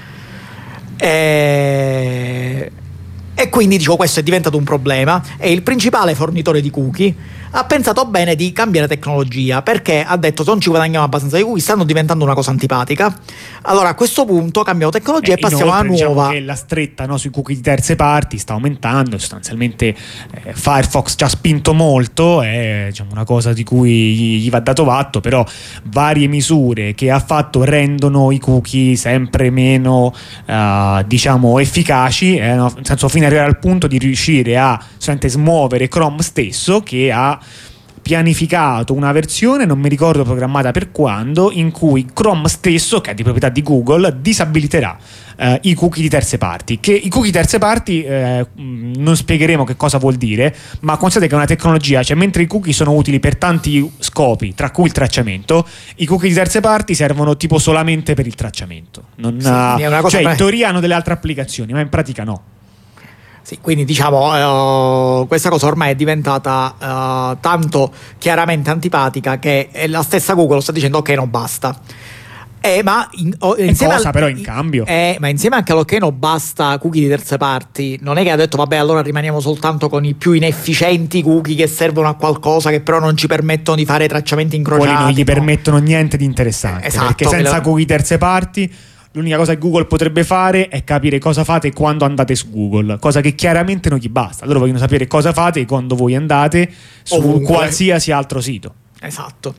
S2: E quindi dicevo, questo è diventato un problema e il principale fornitore di cookie ha pensato bene di cambiare tecnologia, perché ha detto non ci guadagniamo abbastanza di cookie, stanno diventando una cosa antipatica, allora a questo punto cambiamo tecnologia e passiamo alla nuova.
S1: Diciamo che la stretta sui cookie di terze parti sta aumentando, sostanzialmente Firefox ci ha spinto molto, è diciamo, una cosa di cui gli va dato atto, però varie misure che ha fatto rendono i cookie sempre meno diciamo efficaci, nel senso fino ad arrivare al punto di riuscire a solamente smuovere Chrome stesso, che ha pianificato una versione, non mi ricordo programmata per quando, in cui Chrome stesso, che è di proprietà di Google, disabiliterà i cookie di terze parti. Che i cookie di terze parti non spiegheremo che cosa vuol dire, ma considerate che è una tecnologia, cioè mentre i cookie sono utili per tanti scopi, tra cui il tracciamento, i cookie di terze parti servono tipo solamente per il tracciamento. Cioè in teoria hanno delle altre applicazioni, ma in pratica no.
S2: Sì, quindi diciamo questa cosa ormai è diventata tanto chiaramente antipatica che la stessa Google sta dicendo ok, no, basta. Ma
S1: però in cambio?
S2: Ma insieme anche all'ok no basta cookie di terze parti, non è che ha detto vabbè allora rimaniamo soltanto con i più inefficienti cookie che servono a qualcosa, che però non ci permettono di fare tracciamenti incrociati.
S1: Quelli non gli permettono niente di interessante,
S2: esatto,
S1: perché senza cookie terze parti l'unica cosa che Google potrebbe fare è capire cosa fate quando andate su Google, cosa che chiaramente non gli basta. Loro vogliono sapere cosa fate quando voi andate su ovunque, qualsiasi altro sito.
S2: Esatto.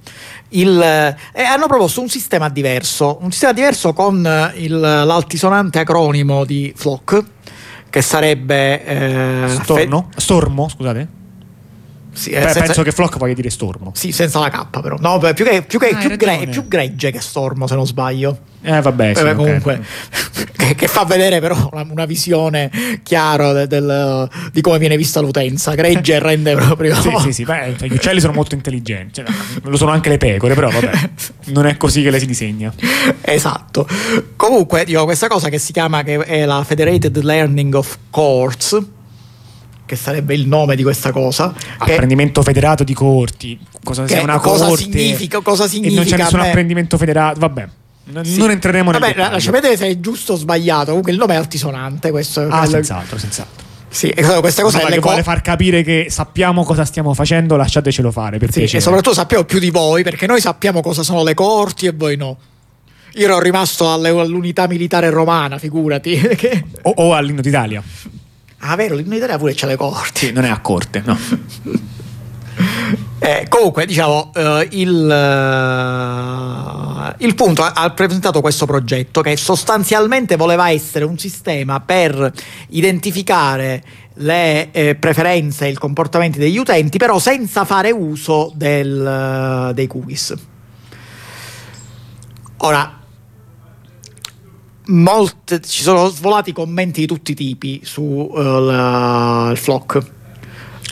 S2: Hanno proposto un sistema diverso con l'altisonante acronimo di FLOC, che sarebbe
S1: Stormo, scusate.
S2: Sì,
S1: penso che FLOC voglia dire stormo.
S2: Sì, senza la K però. No, più gregge che stormo, se non sbaglio.
S1: Vabbè, sì,
S2: comunque che fa vedere però una visione chiara di come viene vista l'utenza. Gregge rende proprio.
S1: Sì, gli uccelli sono molto intelligenti, lo sono anche le pecore, però vabbè, non è così che le si disegna.
S2: Esatto. Comunque, dico, questa cosa che si chiama, che è la Federated Learning of Cohorts, che sarebbe il nome di questa cosa,
S1: apprendimento federato di cohorti. Cosa
S2: significa?
S1: E non c'è nessun apprendimento federato, vabbè. Non entreremo nel dettaglio.
S2: Lascia vedere se è giusto o sbagliato. Comunque il nome è altisonante, questo.
S1: Senz'altro.
S2: Sì, questa cosa
S1: che vuole far capire che sappiamo cosa stiamo facendo, lasciatecelo fare, per piacere.
S2: E soprattutto sappiamo più di voi, perché noi sappiamo cosa sono le coorti e voi no. Io ero rimasto all'unità militare romana, figurati.
S1: o all'inno d'Italia.
S2: Ah, vero, l'inno d'Italia pure c'ha le coorti.
S1: Sì, non è a corte, no.
S2: Comunque, diciamo, il punto, ha presentato questo progetto che sostanzialmente voleva essere un sistema per identificare le preferenze e i comportamenti degli utenti, però senza fare uso dei cookies. Ora, ci sono svolati commenti di tutti i tipi su il FLOC.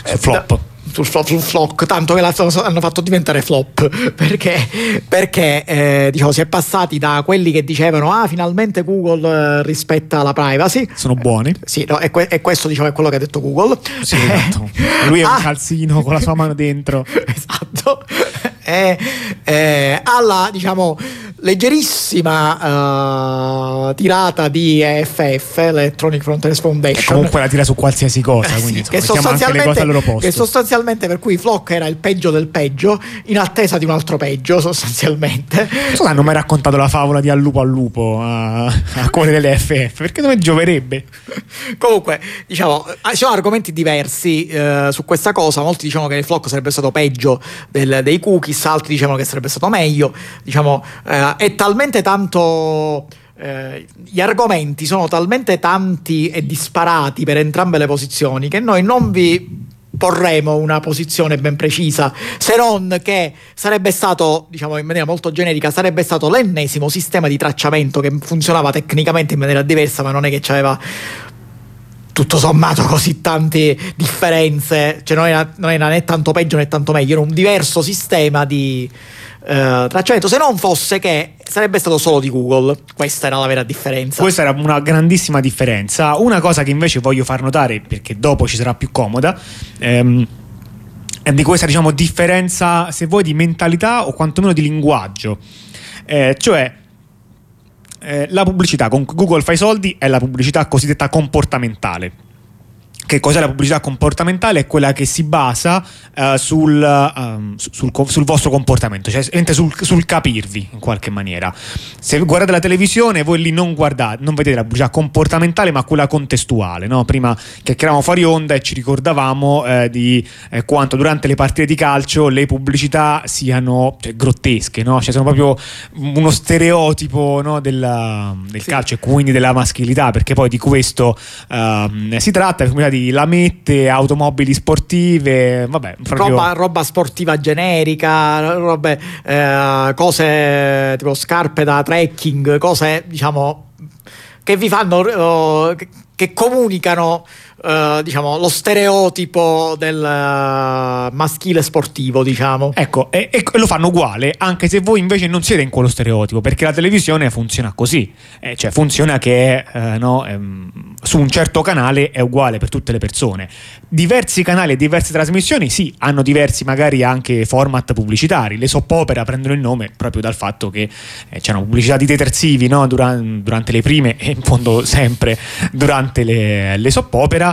S1: sul flop.
S2: Sul flop, tanto che hanno fatto diventare flop perché diciamo, si è passati da quelli che dicevano finalmente Google rispetta la privacy,
S1: sono buoni,
S2: sì, no, e questo diciamo è quello che ha detto Google,
S1: sì, esatto. Lui è un calzino con la sua mano dentro,
S2: esatto, alla diciamo leggerissima tirata di EFF, Electronic Frontiers Foundation,
S1: e comunque la tira su qualsiasi cosa, quindi
S2: sì, insomma, che sostanzialmente per cui Flock era il peggio del peggio in attesa di un altro peggio, sostanzialmente.
S1: Non hanno mai raccontato la favola di al lupo a cuore delle EFF, perché dove gioverebbe?
S2: Comunque diciamo ci sono argomenti diversi su questa cosa. Molti dicevano che il Flock sarebbe stato peggio dei cookies, altri dicevano che sarebbe stato meglio, diciamo è talmente tanto gli argomenti sono talmente tanti e disparati per entrambe le posizioni che noi non vi porremo una posizione ben precisa, se non che sarebbe stato, diciamo in maniera molto generica, sarebbe stato l'ennesimo sistema di tracciamento che funzionava tecnicamente in maniera diversa, ma non è che c'aveva tutto sommato così tante differenze, cioè non era né tanto peggio né tanto meglio, era un diverso sistema di tracciamento, se non fosse che sarebbe stato solo di Google. Questa era la vera differenza.
S1: Questa era una grandissima differenza. Una cosa che invece voglio far notare, perché dopo ci sarà più comoda, è di questa, diciamo, differenza, se vuoi, di mentalità o quantomeno di linguaggio, cioè la pubblicità con cui Google fa i soldi è la pubblicità cosiddetta comportamentale. Che cos'è la pubblicità comportamentale? È quella che si basa sul vostro comportamento, cioè sul capirvi in qualche maniera. Se guardate la televisione, voi lì non vedete la pubblicità comportamentale, ma quella contestuale, no? Prima chiacchieravamo fuori onda e ci ricordavamo di quanto durante le partite di calcio le pubblicità siano, cioè, grottesche, no? Cioè sono proprio uno stereotipo, no, del sì, calcio, e quindi della maschilità, perché poi di questo si tratta. La lamette, automobili sportive, vabbè, proprio
S2: roba sportiva generica, robe, cose tipo scarpe da trekking, cose diciamo che vi fanno che comunicano diciamo lo stereotipo del maschile sportivo, diciamo.
S1: Ecco, e lo fanno uguale, anche se voi invece non siete in quello stereotipo, perché la televisione funziona così, cioè funziona che su un certo canale è uguale per tutte le persone. Diversi canali e diverse trasmissioni sì, hanno diversi magari anche format pubblicitari. Le soap opera prendono il nome proprio dal fatto che c'erano pubblicità di detersivi, no? Durante le prime e in fondo sempre durante le soap opera.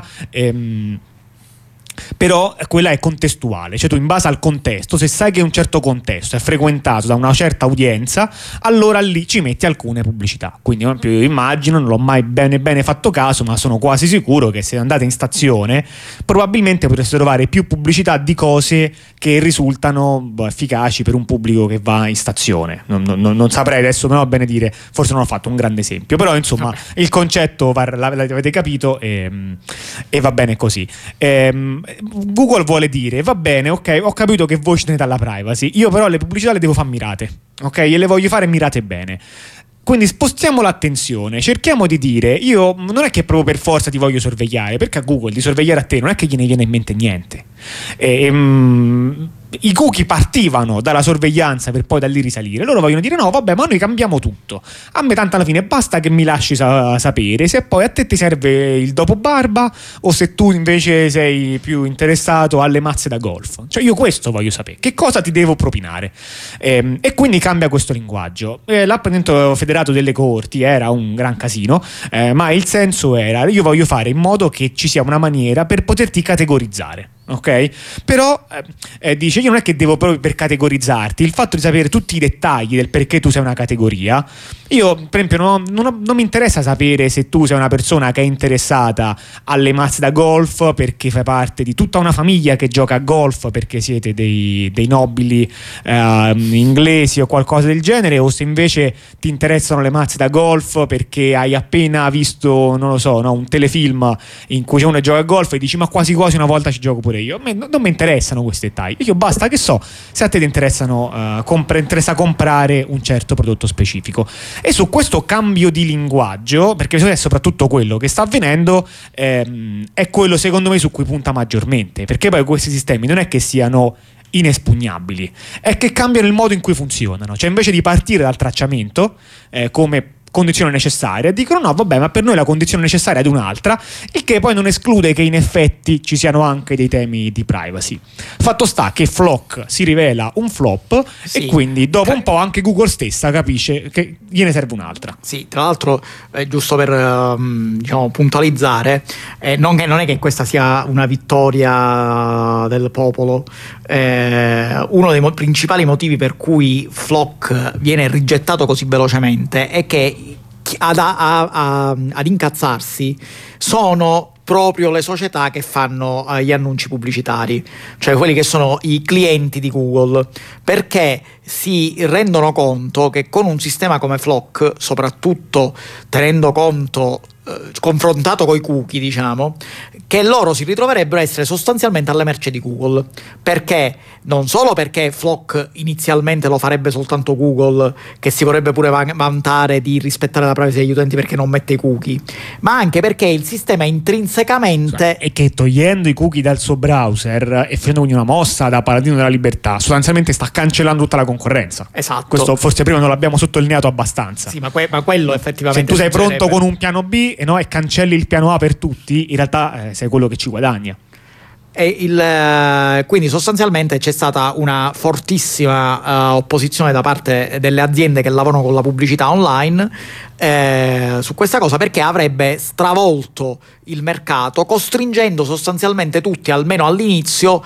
S1: Però quella è contestuale, cioè tu in base al contesto, se sai che un certo contesto è frequentato da una certa udienza, allora lì ci metti alcune pubblicità. Quindi io immagino, non l'ho mai bene fatto caso, ma sono quasi sicuro che se andate in stazione probabilmente potreste trovare più pubblicità di cose che risultano efficaci per un pubblico che va in stazione. Non saprei adesso, non ho bene dire, forse non ho fatto un grande esempio, però insomma okay, il concetto l'avete capito e va bene così. Google vuole dire: va bene, ok, ho capito che voi ci tenete alla privacy, io però le pubblicità le devo fare mirate, ok, e le voglio fare mirate bene. Quindi spostiamo l'attenzione, cerchiamo di dire: io non è che proprio per forza ti voglio sorvegliare, perché a Google di sorvegliare a te non è che gliene viene in mente niente. I cookie partivano dalla sorveglianza per poi da lì risalire. Loro vogliono dire: no, vabbè, ma noi cambiamo tutto. A me tanto alla fine basta che mi lasci sapere se poi a te ti serve il dopo barba o se tu invece sei più interessato alle mazze da golf. Cioè io questo voglio sapere, che cosa ti devo propinare. E quindi cambia questo linguaggio. L'apprendistato federato delle coorti era un gran casino, ma il senso era: io voglio fare in modo che ci sia una maniera per poterti categorizzare. Ok, però dice: io non è che devo proprio per categorizzarti, il fatto di sapere tutti i dettagli del perché tu sei una categoria. Io per esempio non mi interessa sapere se tu sei una persona che è interessata alle mazze da golf perché fai parte di tutta una famiglia che gioca a golf, perché siete dei nobili inglesi o qualcosa del genere, o se invece ti interessano le mazze da golf perché hai appena visto, non lo so, no, un telefilm in cui c'è uno che gioca a golf e dici: ma quasi quasi una volta ci gioco pure pure io. Non mi interessano questi dettagli. Io basta che so se a te ti interessa comprare un certo prodotto specifico. E su questo cambio di linguaggio, perché è soprattutto quello che sta avvenendo, è quello secondo me su cui punta maggiormente, perché poi questi sistemi non è che siano inespugnabili, è che cambiano il modo in cui funzionano. Cioè, invece di partire dal tracciamento come condizione necessaria, dicono no, vabbè, ma per noi la condizione necessaria è un'altra, il che poi non esclude che in effetti ci siano anche dei temi di privacy. Fatto sta che Flock si rivela un flop, sì, e quindi dopo un po' anche Google stessa capisce che gliene serve un'altra.
S2: Sì, tra l'altro, giusto per diciamo, puntualizzare, non è che questa sia una vittoria del popolo. Uno dei principali motivi per cui Flock viene rigettato così velocemente è che ad incazzarsi sono proprio le società che fanno gli annunci pubblicitari, cioè quelli che sono i clienti di Google, perché si rendono conto che con un sistema come Flock, soprattutto tenendo conto confrontato coi cookie, diciamo, che loro si ritroverebbero a essere sostanzialmente alle mercé di Google, perché non solo perché Flock inizialmente lo farebbe soltanto Google, che si vorrebbe pure vantare di rispettare la privacy degli utenti perché non mette i cookie, ma anche perché il sistema intrinsecamente
S1: e che togliendo i cookie dal suo browser e facendogli una mossa da paladino della libertà, sostanzialmente sta cancellando tutta la concorrenza.
S2: Esatto.
S1: Questo forse prima non l'abbiamo sottolineato abbastanza.
S2: Sì, ma quello effettivamente,
S1: se tu sei pronto con un piano B e cancelli il piano A per tutti, in realtà sei quello che ci guadagna.
S2: Quindi sostanzialmente c'è stata una fortissima opposizione da parte delle aziende che lavorano con la pubblicità online su questa cosa, perché avrebbe stravolto il mercato, costringendo sostanzialmente tutti, almeno all'inizio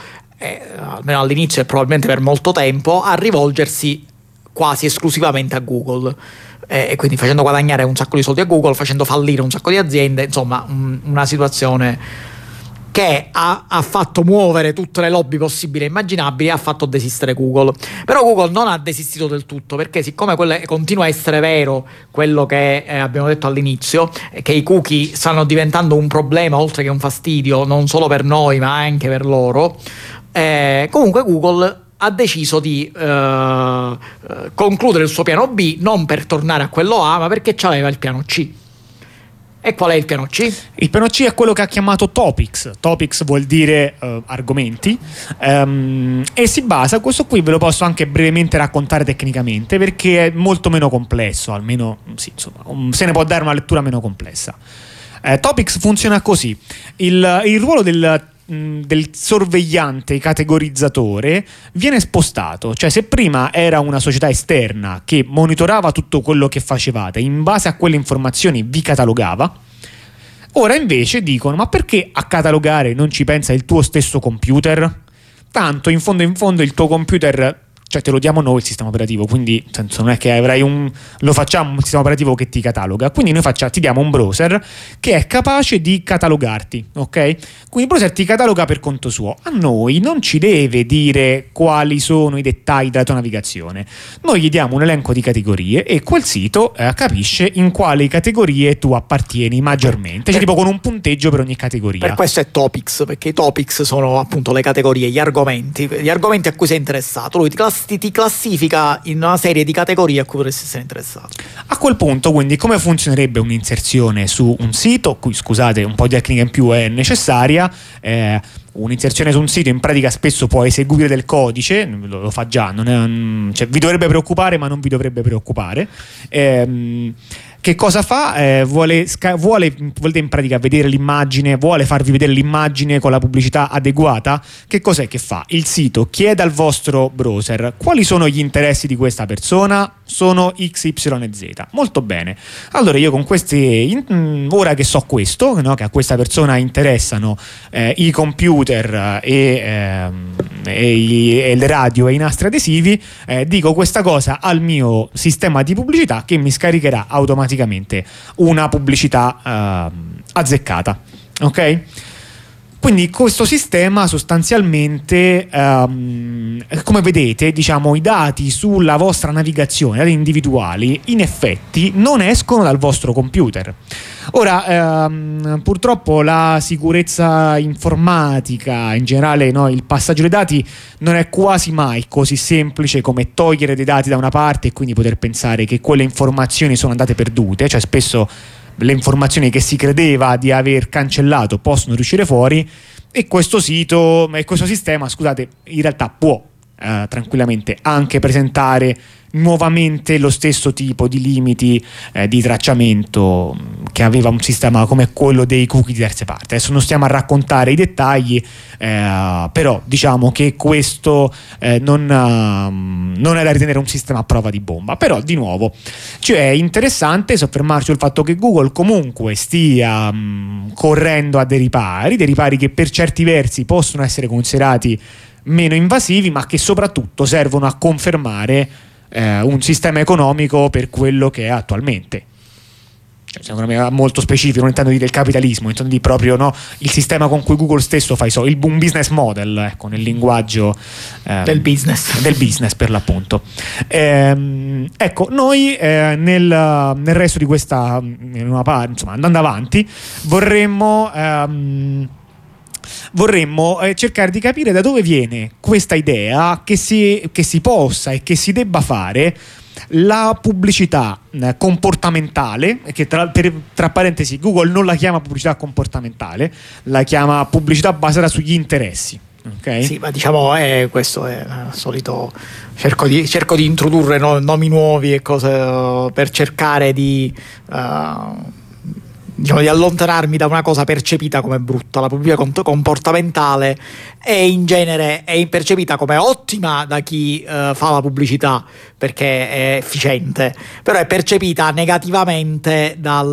S2: e probabilmente per molto tempo, a rivolgersi quasi esclusivamente a Google. E quindi facendo guadagnare un sacco di soldi a Google, facendo fallire un sacco di aziende, insomma una situazione che ha fatto muovere tutte le lobby possibili e immaginabili e ha fatto desistere Google. Però Google non ha desistito del tutto, perché siccome continua a essere vero quello che abbiamo detto all'inizio, che i cookie stanno diventando un problema oltre che un fastidio, non solo per noi ma anche per loro, comunque Google ha deciso di concludere il suo piano B, non per tornare a quello A, ma perché c'aveva il piano C. E qual è il piano C?
S1: Il piano C è quello che ha chiamato Topics. Topics vuol dire argomenti, e si basa, questo qui ve lo posso anche brevemente raccontare tecnicamente, perché è molto meno complesso, almeno sì, insomma, se ne può dare una lettura meno complessa. Topics funziona così: il ruolo del sorvegliante categorizzatore viene spostato, cioè se prima era una società esterna che monitorava tutto quello che facevate, in base a quelle informazioni vi catalogava, ora invece dicono: ma perché a catalogare non ci pensa il tuo stesso computer? Tanto in fondo il tuo computer, cioè te lo diamo noi il sistema operativo, quindi senso, non è che lo facciamo un sistema operativo che ti cataloga, quindi noi ti diamo un browser che è capace di catalogarti, ok? Quindi il browser ti cataloga per conto suo, a noi non ci deve dire quali sono i dettagli della tua navigazione, noi gli diamo un elenco di categorie e quel sito capisce in quali categorie tu appartieni maggiormente, cioè tipo con un punteggio per ogni categoria.
S2: Per questo è Topics, perché i Topics sono appunto le categorie, gli argomenti a cui sei interessato, lui ti classifica in una serie di categorie a cui potresti essere interessato.
S1: A quel punto, quindi, come funzionerebbe un'inserzione su un sito? Qui, scusate, un po' di tecnica in più è necessaria. Un'inserzione su un sito in pratica spesso può eseguire del codice, lo fa già, cioè, vi dovrebbe preoccupare, ma non vi dovrebbe preoccupare. Che cosa fa? Vuole in pratica vedere l'immagine, vuole farvi vedere l'immagine con la pubblicità adeguata. Che cos'è che fa? Il sito chiede al vostro browser quali sono gli interessi di questa persona, sono X, Y e Z. Molto bene. Allora io con questi, ora che so questo, no, che a questa persona interessano i computer e le radio e i nastri adesivi, dico questa cosa al mio sistema di pubblicità che mi scaricherà automaticamente una pubblicità azzeccata, ok? Quindi questo sistema sostanzialmente, come vedete, diciamo, i dati sulla vostra navigazione, dati individuali, in effetti non escono dal vostro computer. Ora, purtroppo la sicurezza informatica, in generale, no, il passaggio dei dati non è quasi mai così semplice come togliere dei dati da una parte e quindi poter pensare che quelle informazioni sono andate perdute. Cioè spesso le informazioni che si credeva di aver cancellato possono riuscire fuori, e questo sistema, scusate, in realtà può tranquillamente anche presentare nuovamente lo stesso tipo di limiti di tracciamento che aveva un sistema come quello dei cookie di terze parti. Adesso non stiamo a raccontare i dettagli, però diciamo che questo non è da ritenere un sistema a prova di bomba. Però di nuovo, cioè, è interessante soffermarci sul fatto che Google comunque stia correndo a dei ripari che per certi versi possono essere considerati meno invasivi, ma che soprattutto servono a confermare un sistema economico per quello che è attualmente. Cioè, secondo me molto specifico, non intendo dire il capitalismo, intendo dire proprio, no, il sistema con cui Google stesso fa il boom business model, ecco, nel linguaggio del business per l'appunto. Ecco, noi nel resto di questa, insomma, andando avanti, vorremmo cercare di capire da dove viene questa idea che si possa e che si debba fare la pubblicità comportamentale, che tra parentesi Google non la chiama pubblicità comportamentale, la chiama pubblicità basata sugli interessi. Okay? Sì,
S2: ma diciamo questo è al solito, cerco di introdurre nomi nuovi e cose per cercare di diciamo di allontanarmi da una cosa percepita come brutta. La pubblicità comportamentale è in genere percepita come ottima da chi fa la pubblicità perché è efficiente, però è percepita negativamente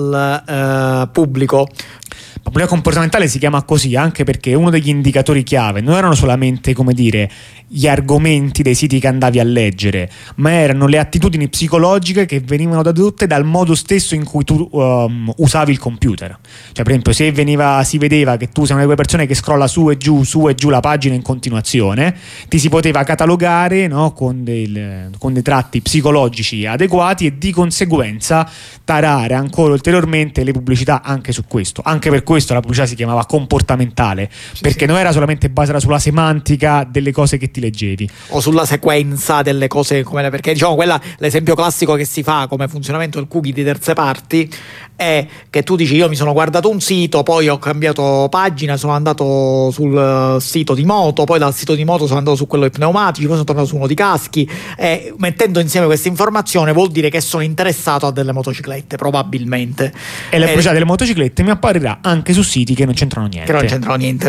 S2: dal pubblico.
S1: La pubblicità comportamentale si chiama così anche perché uno degli indicatori chiave non erano solamente, come dire, gli argomenti dei siti che andavi a leggere, ma erano le attitudini psicologiche che venivano dedotte dal modo stesso in cui tu usavi il computer. Cioè, per esempio, se si vedeva che tu sei una di quelle persone che scrolla su e giù la pagina in continuazione, ti si poteva catalogare, no, con dei tratti psicologici adeguati e di conseguenza tarare ancora ulteriormente le pubblicità anche su questo. Anche per questo la pubblicità si chiamava comportamentale, perché non era solamente basata sulla semantica delle cose che ti leggevi
S2: o sulla sequenza delle cose, perché diciamo l'esempio classico che si fa come funzionamento del cookie di terze parti è che tu dici: io mi sono guardato un sito, poi ho cambiato pagina, sono andato sul sito di moto, poi dal sito di moto sono andato su quello di pneumatici, poi sono tornato su uno di caschi, e mettendo insieme questa informazione vuol dire che sono interessato a delle motociclette, probabilmente,
S1: e la pubblicità delle motociclette mi apparirà anche su siti che non c'entrano niente.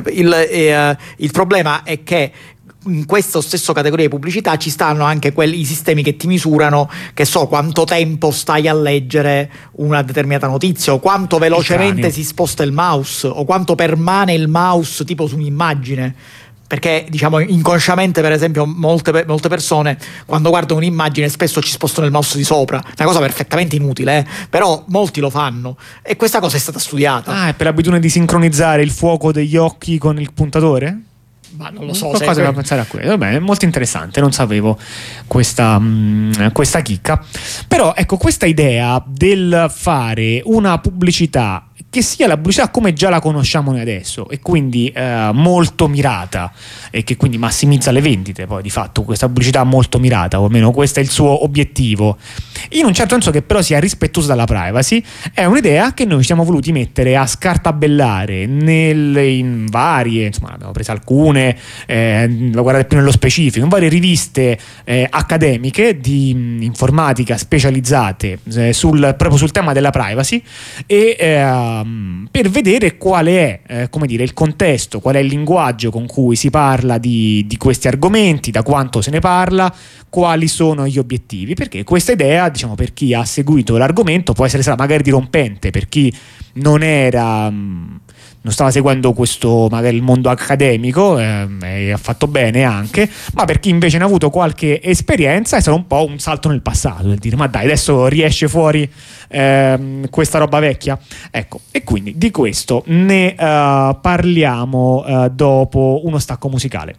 S2: Il problema è che in questo stesso categoria di pubblicità ci stanno anche i sistemi che ti misurano, che so, quanto tempo stai a leggere una determinata notizia, o quanto velocemente si sposta il mouse, o quanto permane il mouse tipo su un'immagine. Perché diciamo inconsciamente, per esempio, molte persone quando guardano un'immagine spesso ci spostano il mouse di sopra, una cosa perfettamente inutile, però molti lo fanno, e questa cosa è stata studiata.
S1: È per l'abitudine di sincronizzare il fuoco degli occhi con il puntatore?
S2: Ma non lo so,
S1: qualcosa da pensare a quello. Vabbè, è molto interessante, non sapevo questa chicca. Però ecco, questa idea del fare una pubblicità che sia la pubblicità come già la conosciamo noi adesso, e quindi molto mirata, e che quindi massimizza le vendite, poi di fatto questa pubblicità molto mirata, o almeno questo è il suo obiettivo, in un certo senso che però sia rispettosa della privacy, è un'idea che noi ci siamo voluti mettere a scartabellare in varie, insomma abbiamo preso alcune, guardate più nello specifico, in varie riviste accademiche di informatica specializzate proprio sul tema della privacy, e per vedere qual è come dire, il contesto, qual è il linguaggio con cui si parla di questi argomenti, da quanto se ne parla, quali sono gli obiettivi, perché questa idea, diciamo, per chi ha seguito l'argomento può essere stata magari dirompente, per chi non era non stava seguendo questo magari il mondo accademico, e ha fatto bene anche, ma per chi invece ne ha avuto qualche esperienza è stato un po' un salto nel passato, per dire ma dai, adesso riesce fuori questa roba vecchia. Ecco, e quindi di questo ne parliamo dopo uno stacco musicale.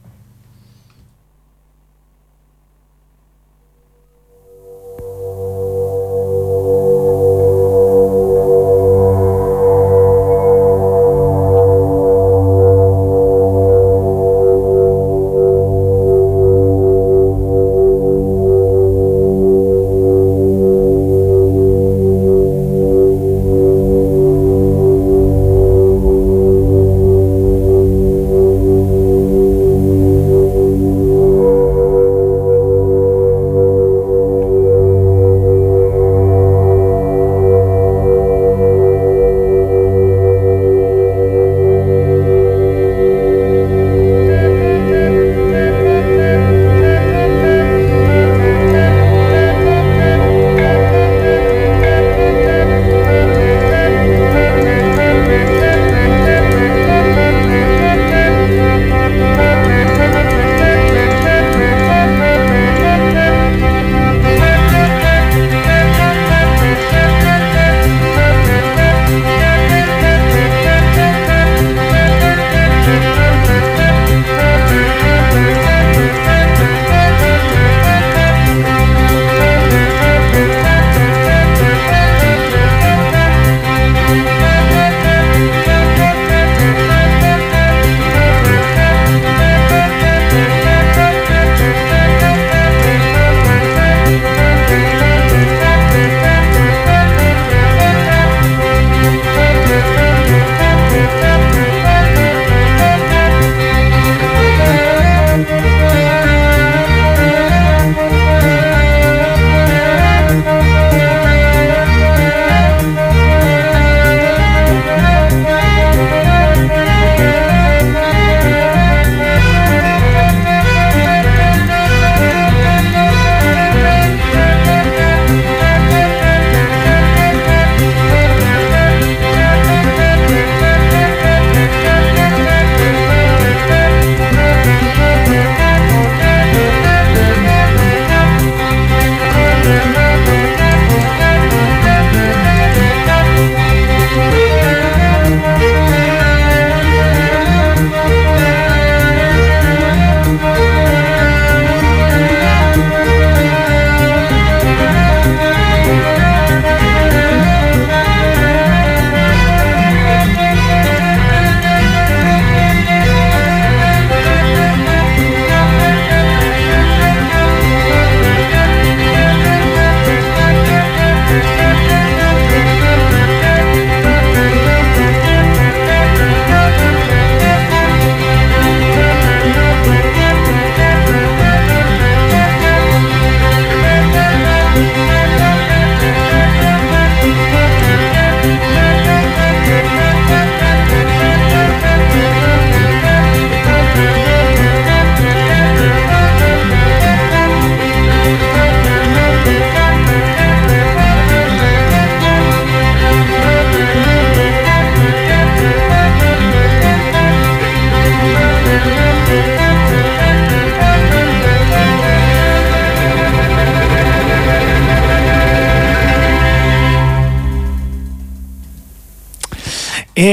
S1: E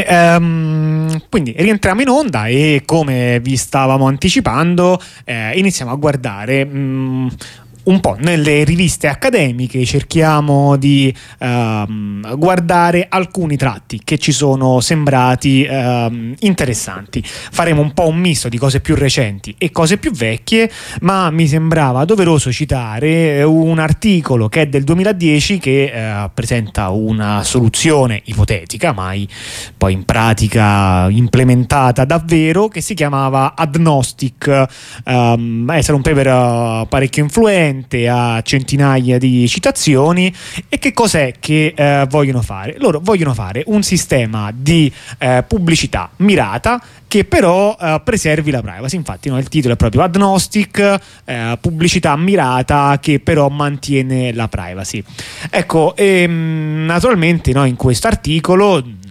S1: quindi rientriamo in onda e, come vi stavamo anticipando, iniziamo a guardare un po' nelle riviste accademiche, cerchiamo di guardare alcuni tratti che ci sono sembrati interessanti. Faremo un po' un misto di cose più recenti e cose più vecchie, ma mi sembrava doveroso citare un articolo che è del 2010 che presenta una soluzione ipotetica, mai poi in pratica implementata davvero, che si chiamava Agnostic. Essere un paper parecchio influente, a centinaia di citazioni. E che cos'è che vogliono fare? Loro vogliono fare un sistema di pubblicità mirata che però preservi la privacy. Infatti, no, il titolo è proprio Agnostic, pubblicità mirata che però mantiene la privacy. Ecco, naturalmente, no, in questo articolo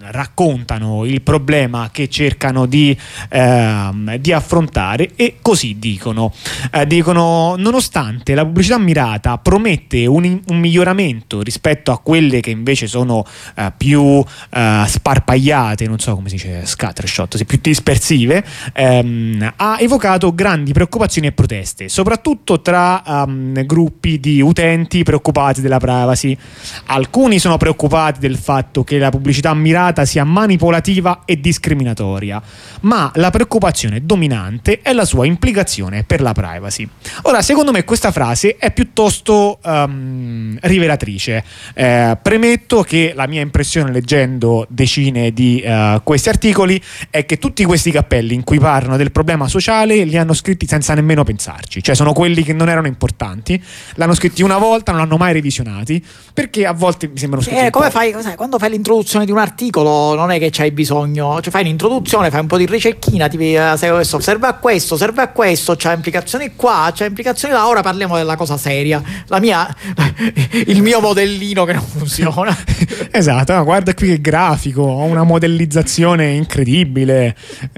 S1: raccontano il problema che cercano di affrontare, e così dicono, nonostante la pubblicità mirata promette un miglioramento rispetto a quelle che invece sono più sparpagliate, non so come si dice, scattershot, più dispersive, ha evocato grandi preoccupazioni e proteste, soprattutto tra gruppi di utenti preoccupati della privacy. Alcuni sono preoccupati del fatto che la pubblicità mirata sia manipolativa e discriminatoria, ma la preoccupazione dominante è la sua implicazione per la privacy. Ora, secondo me questa frase è piuttosto rivelatrice. Premetto che la mia impressione leggendo decine di questi articoli è che tutti questi cappelli in cui parlano del problema sociale li hanno scritti senza nemmeno pensarci, cioè sono quelli che non erano importanti, l'hanno scritti una volta, non l'hanno mai revisionati, perché a volte mi sembrano scritti
S2: come fai, quando fai l'introduzione di un articolo non è che c'hai bisogno, cioè fai l'introduzione, fai un po' di ricerchina, sai questo serve a questo, c'ha implicazioni qua, c'ha implicazioni là, ora parliamo della cosa seria, il mio modellino che non funziona.
S1: Esatto, no, guarda qui che grafico, ho una modellizzazione incredibile.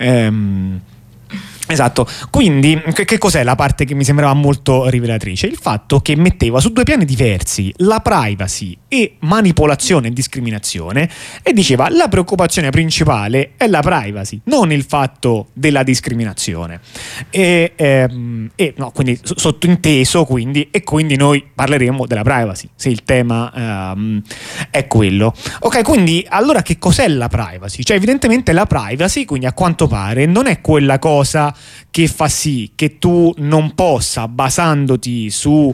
S1: Esatto, quindi che cos'è la parte che mi sembrava molto rivelatrice? Il fatto che metteva su due piani diversi la privacy e manipolazione e discriminazione, e diceva la preoccupazione principale è la privacy, non il fatto della discriminazione, no, quindi sottointeso, quindi noi parleremo della privacy se il tema è quello. Ok, quindi allora che cos'è la privacy? Cioè evidentemente la privacy, quindi a quanto pare, non è quella cosa che fa sì che tu non possa, basandoti sulle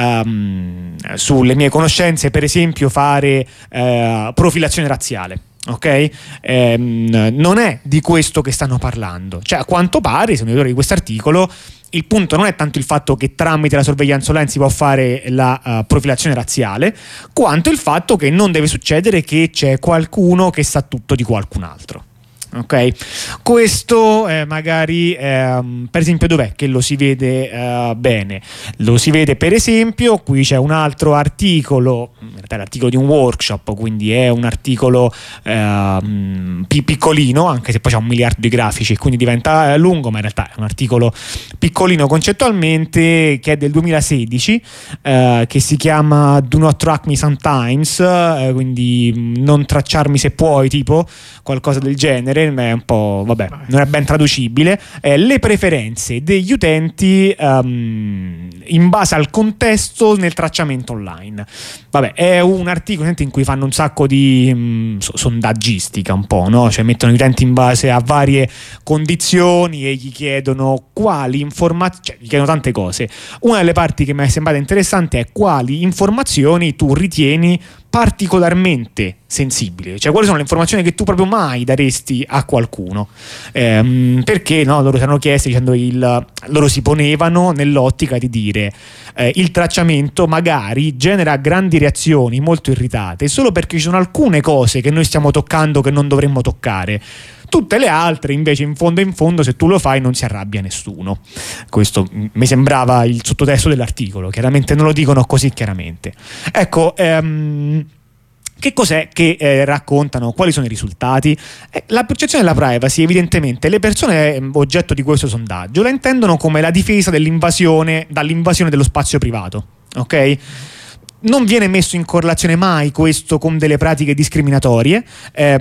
S1: mie conoscenze, per esempio fare profilazione razziale. Ok? Non è di questo che stanno parlando. Cioè, a quanto pare, se di questo articolo, il punto non è tanto il fatto che tramite la sorveglianza online si può fare la profilazione razziale, quanto il fatto che non deve succedere che c'è qualcuno che sa tutto di qualcun altro. Ok, questo magari per esempio dov'è che lo si vede bene? Lo si vede, per esempio, qui c'è un altro articolo, in realtà è l'articolo di un workshop, quindi è un articolo piccolino, anche se poi c'è 1 miliardo di grafici e quindi diventa lungo, ma in realtà è un articolo piccolino concettualmente, che è del 2016, che si chiama Do Not Track Me Sometimes, quindi non tracciarmi se puoi, tipo qualcosa del genere. È un po', vabbè, non è ben traducibile. Le preferenze degli utenti in base al contesto nel tracciamento online. Vabbè, è un articolo in cui fanno un sacco di sondaggistica, un po', no? Cioè mettono gli utenti in base a varie condizioni e gli chiedono quali informazioni, cioè gli chiedono tante cose. Una delle parti che mi è sembrata interessante è quali informazioni tu ritieni particolarmente sensibili, cioè quali sono le informazioni che tu proprio mai daresti a qualcuno, perché no, loro si erano chiesti dicendo loro si ponevano nell'ottica di dire il tracciamento magari genera grandi reazioni molto irritate solo perché ci sono alcune cose che noi stiamo toccando che non dovremmo toccare. Tutte le altre invece in fondo se tu lo fai non si arrabbia nessuno. Questo mi sembrava il sottotesto dell'articolo, chiaramente non lo dicono così chiaramente. Ecco, che cos'è che raccontano? Quali sono i risultati? La percezione della privacy, evidentemente le persone oggetto di questo sondaggio la intendono come la difesa dall'invasione dello spazio privato, ok? Non viene messo in correlazione mai questo con delle pratiche discriminatorie, se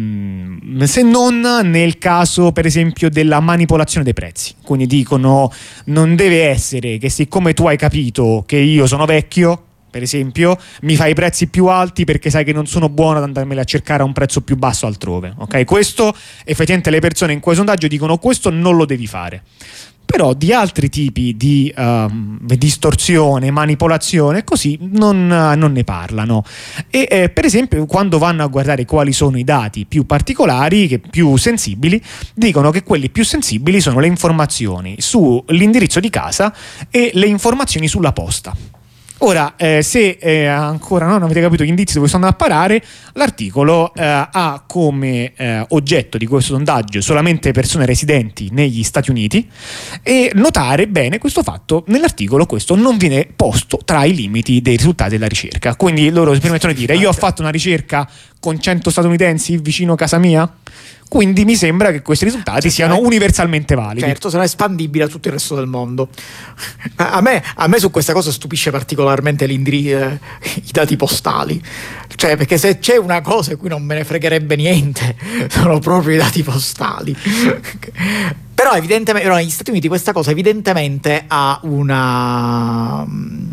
S1: non nel caso per esempio della manipolazione dei prezzi. Quindi dicono non deve essere che siccome tu hai capito che io sono vecchio, per esempio, mi fai i prezzi più alti perché sai che non sono buono ad andarmeli a cercare a un prezzo più basso altrove. Ok, questo effettivamente le persone in quel sondaggio dicono questo non lo devi fare. Però di altri tipi di distorsione, manipolazione, così non ne parlano. E per esempio quando vanno a guardare quali sono i dati più particolari, più sensibili, dicono che quelli più sensibili sono le informazioni sull'indirizzo di casa e le informazioni sulla posta. Ora, se ancora non avete capito gli indizi dove sto andando a parare, l'articolo ha come oggetto di questo sondaggio solamente persone residenti negli Stati Uniti, e notare bene questo fatto: nell'articolo questo non viene posto tra i limiti dei risultati della ricerca. Quindi loro si permettono di dire: io ho fatto una ricerca con 100 statunitensi vicino a casa mia, quindi mi sembra che questi risultati siano universalmente validi.
S2: Certo, sarà espandibile a tutto il resto del mondo. A me su questa cosa stupisce particolarmente i dati postali. Cioè, perché se c'è una cosa in cui non me ne fregherebbe niente, sono proprio i dati postali. Però evidentemente negli Stati Uniti questa cosa evidentemente ha una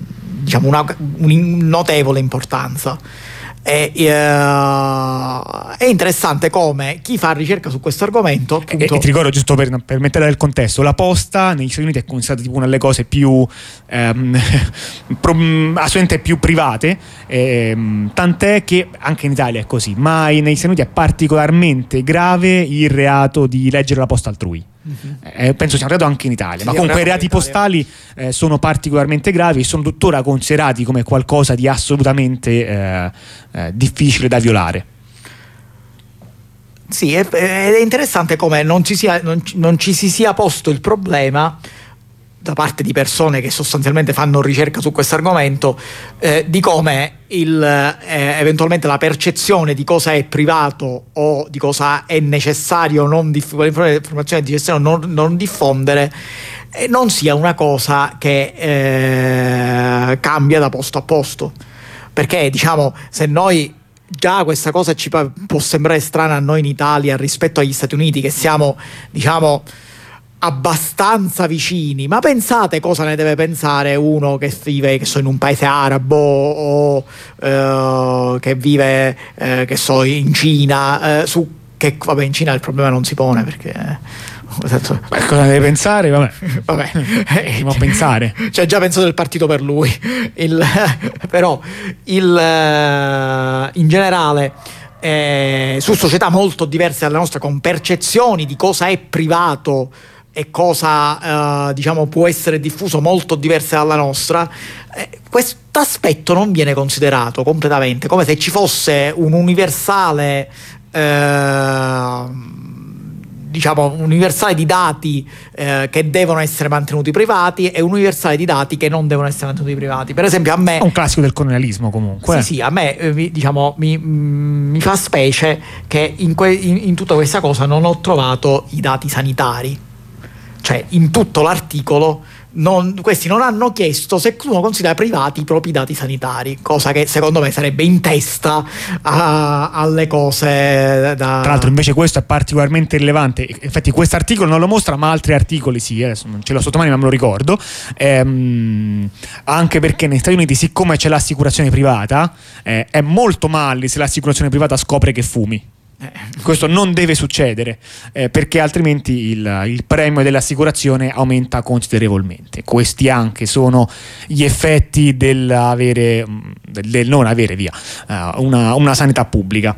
S2: notevole importanza. È interessante come chi fa ricerca su questo argomento, appunto,
S1: e ti ricordo, giusto per mettere del contesto, la posta negli Stati Uniti è considerata tipo una delle cose più assolutamente più private, tant'è che anche in Italia è così, ma negli Stati Uniti è particolarmente grave il reato di leggere la posta altrui. Penso sia un reato anche in Italia, ma comunque i reati postali sono particolarmente gravi e sono tuttora considerati come qualcosa di assolutamente difficile da violare.
S2: Sì, è interessante come non ci si sia posto il problema da parte di persone che sostanzialmente fanno ricerca su questo argomento, di come eventualmente la percezione di cosa è privato o di cosa è necessario informazione necessario non diffondere non sia una cosa che cambia da posto a posto. Perché, diciamo, se noi già questa cosa ci può sembrare strana a noi in Italia rispetto agli Stati Uniti, che siamo, diciamo, abbastanza vicini, ma pensate cosa ne deve pensare uno che vive, che so, in un paese arabo o che vive, che so, in Cina, che vabbè, in Cina il problema non si pone perché
S1: cosa deve pensare? Vabbè. Devo pensare.
S2: Cioè, già pensato il partito per lui. Però in generale su società molto diverse dalla nostra, con percezioni di cosa è privato e cosa diciamo può essere diffuso molto diverse dalla nostra, questo aspetto non viene considerato completamente, come se ci fosse un universale diciamo universale di dati che devono essere mantenuti privati e un universale di dati che non devono essere mantenuti privati. Per esempio, a me
S1: è un classico del colonialismo, comunque.
S2: Sì, a me mi fa specie che in tutta questa cosa non ho trovato i dati sanitari. Cioè, in tutto l'articolo questi non hanno chiesto se uno considera privati i propri dati sanitari, cosa che secondo me sarebbe in testa alle cose
S1: Tra l'altro, invece, questo è particolarmente rilevante. Infatti questo articolo non lo mostra, ma altri articoli sì, adesso non ce l'ho sotto mano ma me lo ricordo, anche perché negli Stati Uniti, siccome c'è l'assicurazione privata, è molto male se l'assicurazione privata scopre che fumi. Questo non deve succedere, perché altrimenti il premio dell'assicurazione aumenta considerevolmente. Questi anche sono gli effetti del non avere una sanità pubblica.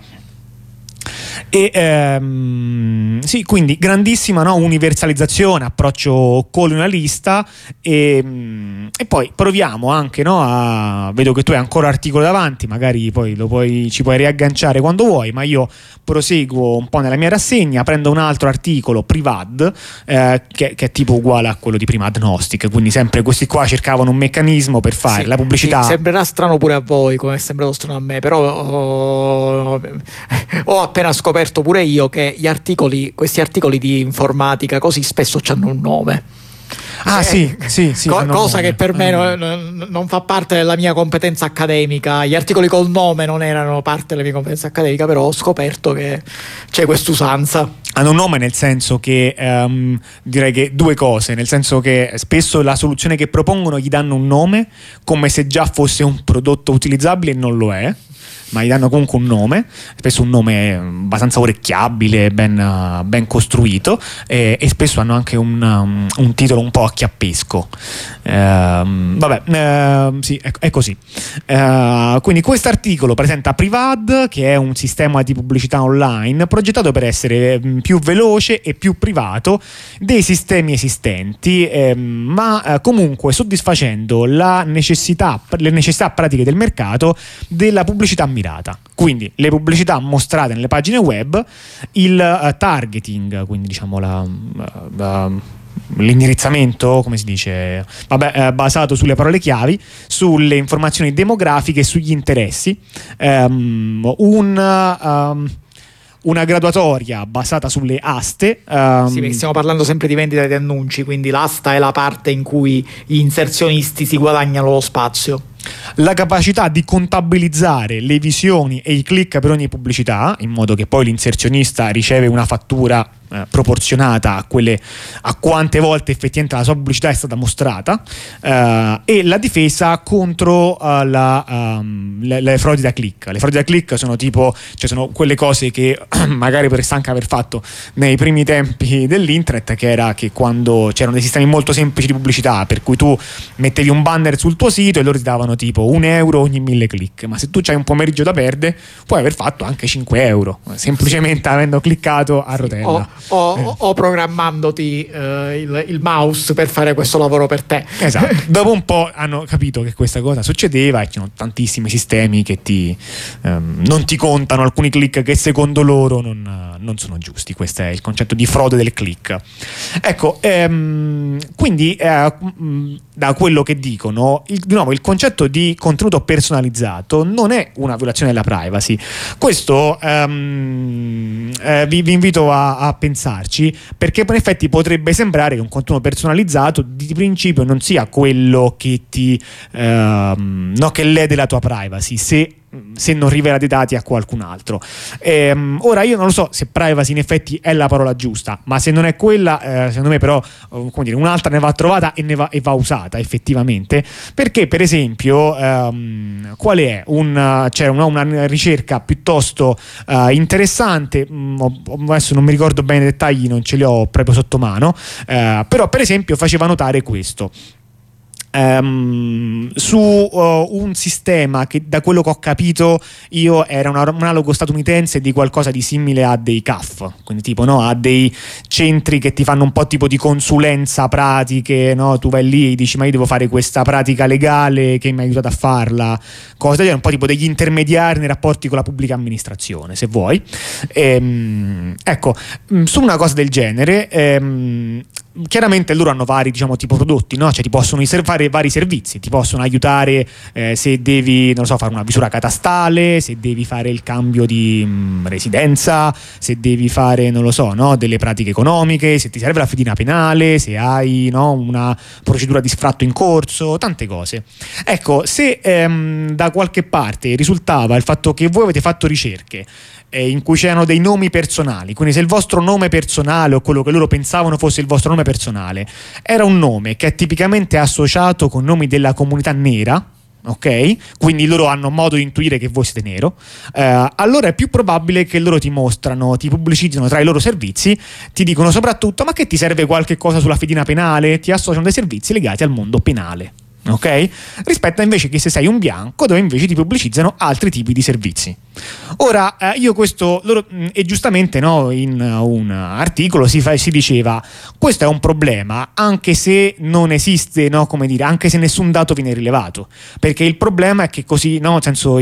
S1: E sì, quindi grandissima, no, universalizzazione, approccio colonialista, e poi proviamo anche, no, vedo che tu hai ancora articolo davanti, magari poi ci puoi riagganciare quando vuoi, ma io proseguo un po' nella mia rassegna, prendo un altro articolo, Privad, che è tipo uguale a quello di prima, Agnostic, quindi sempre questi qua cercavano un meccanismo per fare la pubblicità.
S2: Sì, sembrerà strano pure a voi, come è sembrato strano a me, però ho appena scoperto pure io che questi articoli di informatica così spesso hanno un nome.
S1: Sì,
S2: cosa che per me non fa parte della mia competenza accademica. Gli articoli col nome non erano parte della mia competenza accademica, però ho scoperto che c'è quest'usanza.
S1: Hanno un nome nel senso che direi che due cose, nel senso che spesso la soluzione che propongono gli danno un nome come se già fosse un prodotto utilizzabile e non lo è, ma gli danno comunque un nome, spesso un nome abbastanza orecchiabile, ben costruito, e spesso hanno anche un titolo un po' acchiappesco. Sì, è così. Quindi questo articolo presenta Privad, che è un sistema di pubblicità online progettato per essere più veloce e più privato dei sistemi esistenti, ma comunque soddisfacendo le necessità pratiche del mercato della pubblicità mirata. Quindi le pubblicità mostrate nelle pagine web, il targeting, quindi diciamo l'indirizzamento, come si dice, basato sulle parole chiavi, sulle informazioni demografiche e sugli interessi, una graduatoria basata sulle aste.
S2: Sì, perché stiamo parlando sempre di vendita di annunci, quindi l'asta è la parte in cui gli inserzionisti si guadagnano lo spazio.
S1: La capacità di contabilizzare le visioni e i click per ogni pubblicità, in modo che poi l'inserzionista riceve una fattura proporzionata a quante volte effettivamente la sua pubblicità è stata mostrata, e la difesa contro le frodi da click. Le frodi da click sono sono quelle cose che magari potreste anche aver fatto nei primi tempi dell'internet, che era che quando c'erano dei sistemi molto semplici di pubblicità, per cui tu mettevi un banner sul tuo sito e loro ti davano tipo €1 ogni 1000 click, ma se tu c'hai un pomeriggio da perdere puoi aver fatto anche €5 semplicemente avendo cliccato a rotella.
S2: O programmandoti il mouse per fare questo lavoro per te.
S1: Esatto. Dopo un po' hanno capito che questa cosa succedeva e ci sono tantissimi sistemi che non ti contano alcuni click che secondo loro non sono giusti. Questo è il concetto di frode del click. Ecco, quindi da quello che dicono, di nuovo il concetto di contenuto personalizzato non è una violazione della privacy. Questo vi invito a pensarci, perché in effetti potrebbe sembrare che un contenuto personalizzato di principio non sia quello che che lede la tua privacy se non rivela dei dati a qualcun altro. Ora io non lo so se privacy in effetti è la parola giusta, ma se non è quella, secondo me però come dire, un'altra ne va trovata e va usata effettivamente, perché per esempio qual è c'è una ricerca piuttosto interessante, adesso non mi ricordo bene i dettagli, non ce li ho proprio sotto mano, però per esempio faceva notare questo. Su un sistema che, da quello che ho capito io, era un analogo statunitense di qualcosa di simile a dei CAF, quindi tipo a dei centri che ti fanno un po' tipo di consulenza pratiche, tu vai lì e dici ma io devo fare questa pratica legale, che mi ha aiutato a farla, cosa un po' tipo degli intermediari nei rapporti con la pubblica amministrazione, se vuoi. Ecco, su una cosa del genere chiaramente loro hanno vari tipo prodotti, cioè ti possono riservare vari servizi, ti possono aiutare se devi fare una visura catastale, se devi fare il cambio di residenza, se devi fare delle pratiche economiche, se ti serve la fedina penale, se hai una procedura di sfratto in corso, tante cose. Ecco, se da qualche parte risultava il fatto che voi avete fatto ricerche in cui c'erano dei nomi personali, quindi se il vostro nome personale o quello che loro pensavano fosse il vostro nome personale era un nome che è tipicamente associato con nomi della comunità nera, ok? Quindi loro hanno modo di intuire che voi siete nero, allora è più probabile che loro ti pubblicizzino tra i loro servizi, ti dicono soprattutto ma che ti serve qualche cosa sulla fedina penale, ti associano dei servizi legati al mondo penale. Ok? Rispetto a invece che se sei un bianco, dove invece ti pubblicizzano altri tipi di servizi. Ora io questo e giustamente in un articolo si diceva questo è un problema anche se non esiste, anche se nessun dato viene rilevato, perché il problema è che così nel senso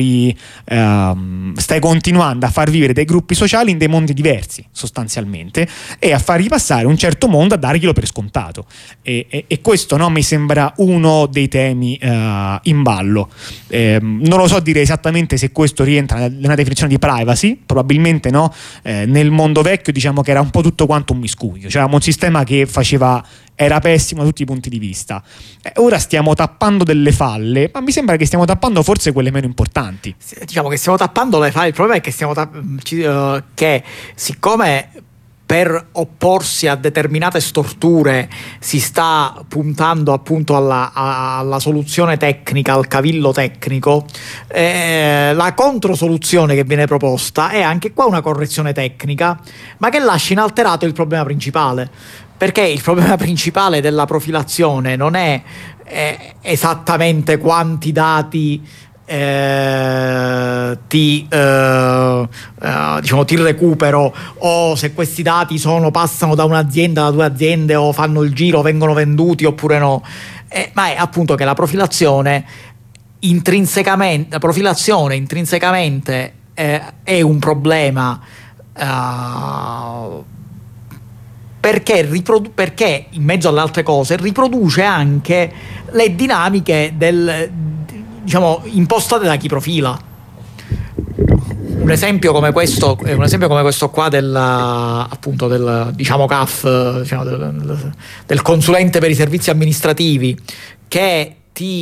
S1: stai continuando a far vivere dei gruppi sociali in dei mondi diversi sostanzialmente, e a fargli passare un certo mondo, a darglielo per scontato, e questo mi sembra uno dei temi in ballo. Non lo so dire esattamente se questo rientra nella definizione di privacy, probabilmente no. Nel mondo vecchio diciamo che era un po' tutto quanto un miscuglio, cioè un sistema che era pessimo da tutti i punti di vista. Ora stiamo tappando delle falle, ma mi sembra che stiamo tappando forse quelle meno importanti.
S2: Diciamo che stiamo tappando le falle, il problema è che che siccome per opporsi a determinate storture si sta puntando appunto alla soluzione tecnica, al cavillo tecnico, la controsoluzione che viene proposta è anche qua una correzione tecnica, ma che lascia inalterato il problema principale. perché il problema principale della profilazione non è esattamente quanti dati ti recupero, o se questi dati passano da un'azienda a due aziende, o fanno il giro, vengono venduti oppure no, ma è appunto che la profilazione intrinsecamente è un problema, perché in mezzo alle altre cose riproduce anche le dinamiche impostate da chi profila. Un esempio come questo qua CAF, del consulente per i servizi amministrativi, che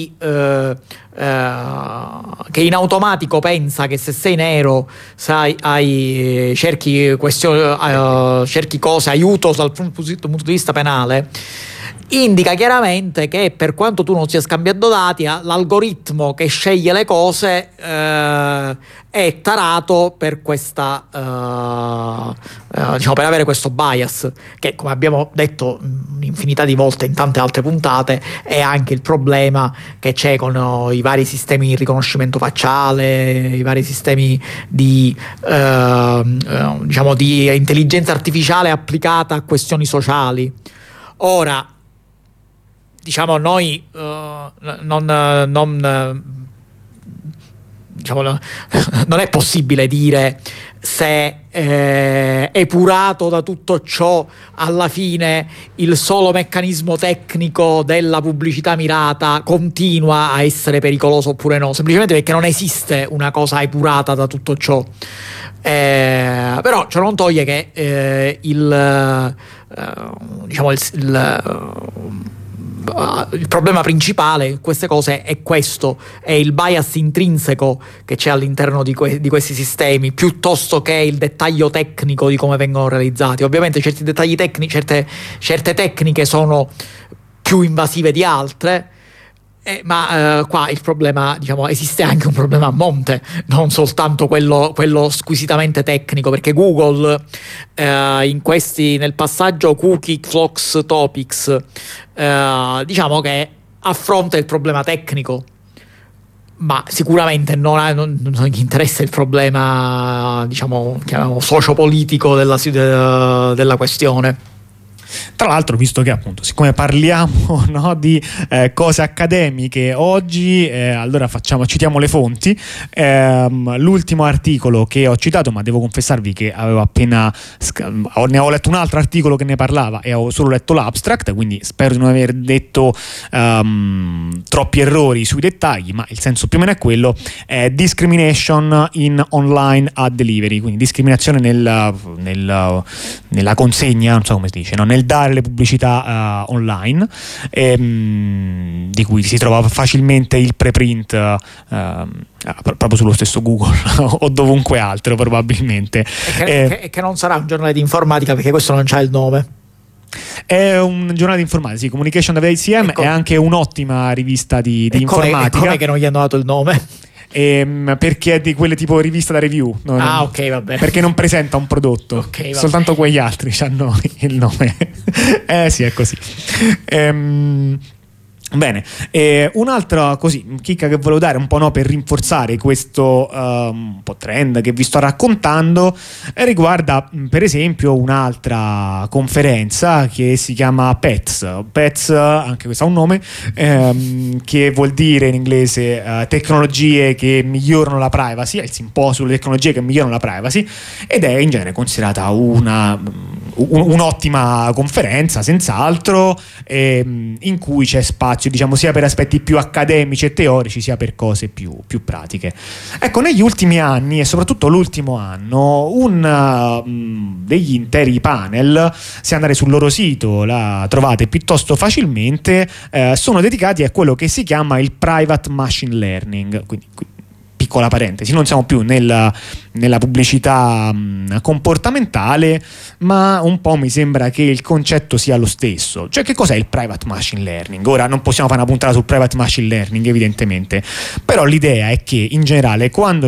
S2: in automatico pensa che se sei nero cerchi cose, aiuto dal punto di vista penale, indica chiaramente che, per quanto tu non stia scambiando dati, l'algoritmo che sceglie le cose è tarato per questa per avere questo bias, che, come abbiamo detto un'infinità di volte in tante altre puntate, è anche il problema che c'è con i vari sistemi di riconoscimento facciale, i vari sistemi di di intelligenza artificiale applicata a questioni sociali. Ora, noi non è possibile dire se epurato da tutto ciò, alla fine il solo meccanismo tecnico della pubblicità mirata continua a essere pericoloso oppure no, semplicemente perché non esiste una cosa epurata da tutto ciò. Però ciò non toglie che il problema principale in queste cose è questo, è il bias intrinseco che c'è all'interno di questi sistemi, piuttosto che il dettaglio tecnico di come vengono realizzati. Ovviamente certi dettagli tecnici, certe tecniche sono più invasive di altre, ma qua il problema, esiste anche un problema a monte, non soltanto quello squisitamente tecnico, perché Google nel passaggio cookie clocks topics che affronta il problema tecnico, ma sicuramente non gli interessa il problema sociopolitico della questione.
S1: Tra l'altro, visto che appunto, siccome parliamo di cose accademiche oggi, allora citiamo le fonti. L'ultimo articolo che ho citato, ma devo confessarvi che avevo appena ne avevo letto un altro articolo che ne parlava e avevo solo letto l'abstract, quindi spero di non aver detto troppi errori sui dettagli, ma il senso più o meno è quello: discrimination in online ad delivery, quindi discriminazione nella consegna, non so come si dice, nel dare le pubblicità online, di cui si trova facilmente il preprint proprio sullo stesso Google o dovunque altro probabilmente.
S2: E che non sarà un giornale di informatica, perché questo non c'ha il nome.
S1: È un giornale di informatica, sì, Communication of ACM, è anche un'ottima rivista di informatica.
S2: Come che non gli hanno dato il nome?
S1: Perché è di quelle tipo rivista da review,
S2: ok, vabbè,
S1: perché non presenta un prodotto,
S2: okay,
S1: soltanto quegli altri hanno il nome. Sì, è così. Bene, un'altra chicca che volevo dare un po' per rinforzare questo un po' trend che vi sto raccontando, riguarda per esempio un'altra conferenza che si chiama PETS, anche questo ha un nome, che vuol dire in inglese tecnologie che migliorano la privacy, è il simposio sulle tecnologie che migliorano la privacy, ed è in genere considerata un'ottima conferenza, senz'altro, in cui c'è spazio sia per aspetti più accademici e teorici, sia per cose più pratiche. Ecco, negli ultimi anni, e soprattutto l'ultimo anno, degli interi panel, se andate sul loro sito la trovate piuttosto facilmente, sono dedicati a quello che si chiama il private machine learning. Quindi piccola parentesi, non siamo più nella pubblicità comportamentale, ma un po' mi sembra che il concetto sia lo stesso. Cioè, che cos'è il private machine learning? Ora non possiamo fare una puntata sul private machine learning, evidentemente, però l'idea è che in generale, quando c'è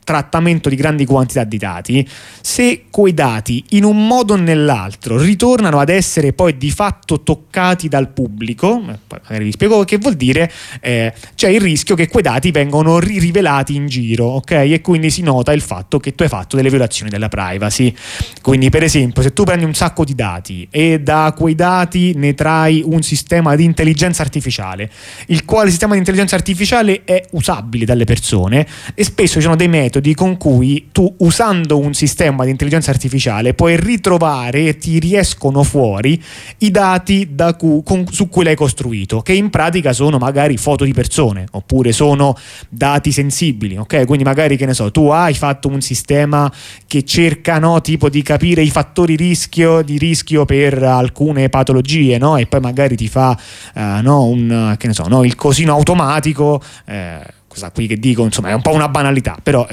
S1: trattamento di grandi quantità di dati, se quei dati in un modo o nell'altro ritornano ad essere poi di fatto toccati dal pubblico, poi magari vi spiego che vuol dire, c'è il rischio che quei dati vengano rivelati in giro, ok? E quindi si nota il fatto che tu hai fatto delle violazioni della privacy. Quindi per esempio, se tu prendi un sacco di dati e da quei dati ne trai un sistema di intelligenza artificiale, il quale sistema di intelligenza artificiale è usabile dalle persone, e spesso ci sono dei metodi con cui tu, usando un sistema di intelligenza artificiale, puoi ritrovare e ti riescono fuori i dati su cui l'hai costruito, che in pratica sono magari foto di persone oppure sono dati sensibili, ok? Quindi magari, che ne so, tu hai fatto un sistema che cerca, no, tipo di capire i fattori di rischio per alcune patologie, no? E poi magari ti fa che ne so, no, il cosino automatico, cosa qui che dico, insomma, è un po' una banalità, però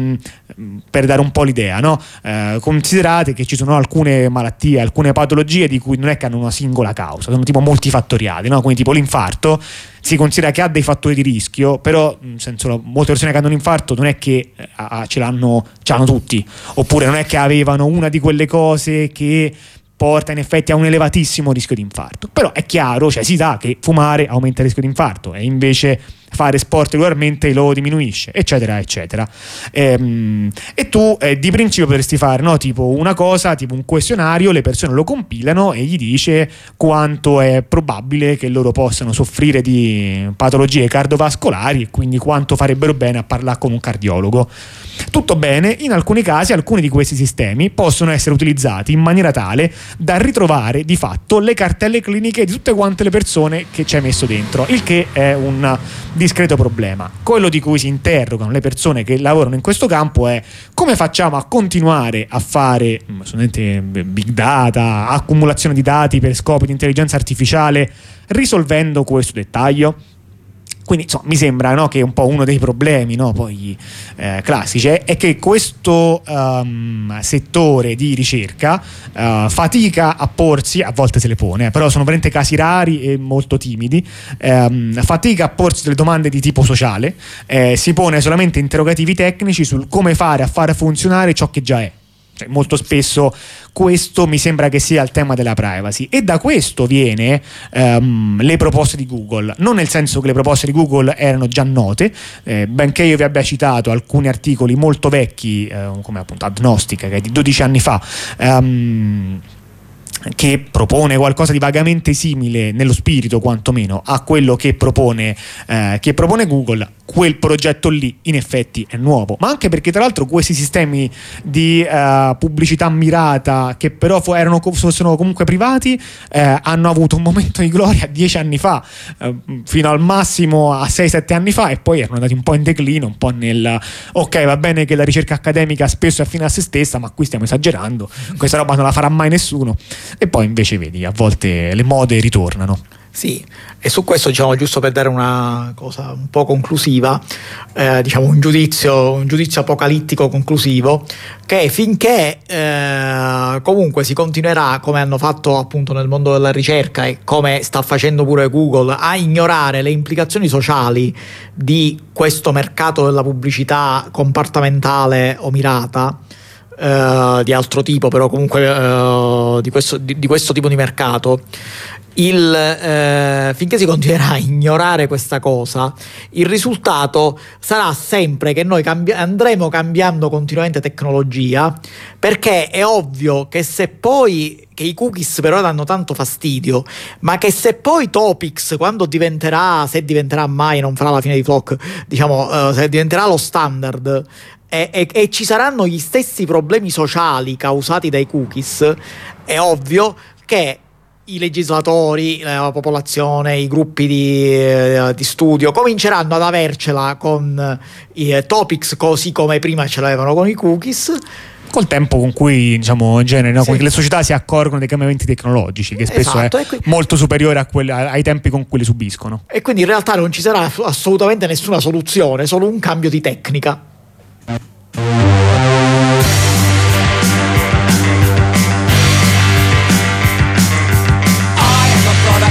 S1: per dare un po' l'idea, no? Considerate che ci sono alcune malattie, alcune patologie di cui non è che hanno una singola causa, sono tipo multifattoriali, no? Quindi tipo l'infarto si considera che ha dei fattori di rischio, però nel senso, molte persone che hanno un infarto non è che ce l'hanno tutti, oppure non è che avevano una di quelle cose che porta in effetti a un elevatissimo rischio di infarto. Però è chiaro, cioè si sa che fumare aumenta il rischio di infarto e invece fare sport regolarmente lo diminuisce, eccetera eccetera. E tu di principio potresti fare, no, tipo una cosa, tipo un questionario, le persone lo compilano e gli dice quanto è probabile che loro possano soffrire di patologie cardiovascolari e quindi quanto farebbero bene a parlare con un cardiologo. Tutto bene, in alcuni casi alcuni di questi sistemi possono essere utilizzati in maniera tale da ritrovare di fatto le cartelle cliniche di tutte quante le persone che ci hai messo dentro, il che è un discreto problema. Quello di cui si interrogano le persone che lavorano in questo campo è: come facciamo a continuare a fare big data, accumulazione di dati per scopi di intelligenza artificiale, risolvendo questo dettaglio? Quindi insomma, mi sembra, no, che un po' uno dei problemi, no, poi classici è che questo settore di ricerca fatica a porsi, a volte se le pone, però sono veramente casi rari e molto timidi, fatica a porsi delle domande di tipo sociale, si pone solamente interrogativi tecnici sul come fare a far funzionare ciò che già è. Cioè, molto spesso questo mi sembra che sia il tema della privacy, e da questo viene le proposte di Google, non nel senso che le proposte di Google erano già note, benché io vi abbia citato alcuni articoli molto vecchi, come appunto Agnostica, che è di 12 anni fa, che propone qualcosa di vagamente simile nello spirito, quantomeno, a quello che propone Google. Quel progetto lì in effetti è nuovo, ma anche perché tra l'altro questi sistemi di pubblicità mirata, che però fossero comunque privati, hanno avuto un momento di gloria 10 anni fa, fino al massimo a 6-7 anni fa, e poi erano andati un po' in declino, un po' nel ok, va bene che la ricerca accademica spesso è fine a se stessa, ma qui stiamo esagerando, questa roba non la farà mai nessuno. E poi invece vedi, a volte le mode ritornano.
S2: Sì, e su questo, diciamo, giusto per dare una cosa un po' conclusiva, diciamo un giudizio apocalittico conclusivo, che finché comunque si continuerà, come hanno fatto appunto nel mondo della ricerca e come sta facendo pure Google, a ignorare le implicazioni sociali di questo mercato della pubblicità comportamentale o mirata, di altro tipo, però comunque di questo tipo di mercato, finché si continuerà a ignorare questa cosa, il risultato sarà sempre che noi andremo cambiando continuamente tecnologia, perché è ovvio che se poi che i cookies per ora danno tanto fastidio, ma che se poi Topics, quando se diventerà mai, non farà la fine di Flock, diciamo, se diventerà lo standard, e ci saranno gli stessi problemi sociali causati dai cookies, è ovvio che i legislatori, la popolazione, i gruppi di studio cominceranno ad avercela con i Topics, così come prima ce l'avevano con i cookies,
S1: col tempo con cui, diciamo, in genere, no?
S2: Sì.
S1: Le società si accorgono dei cambiamenti tecnologici, che spesso
S2: Esatto,
S1: è molto superiore ai tempi con cui li subiscono.
S2: E quindi in realtà non ci sarà assolutamente nessuna soluzione, solo un cambio di tecnica.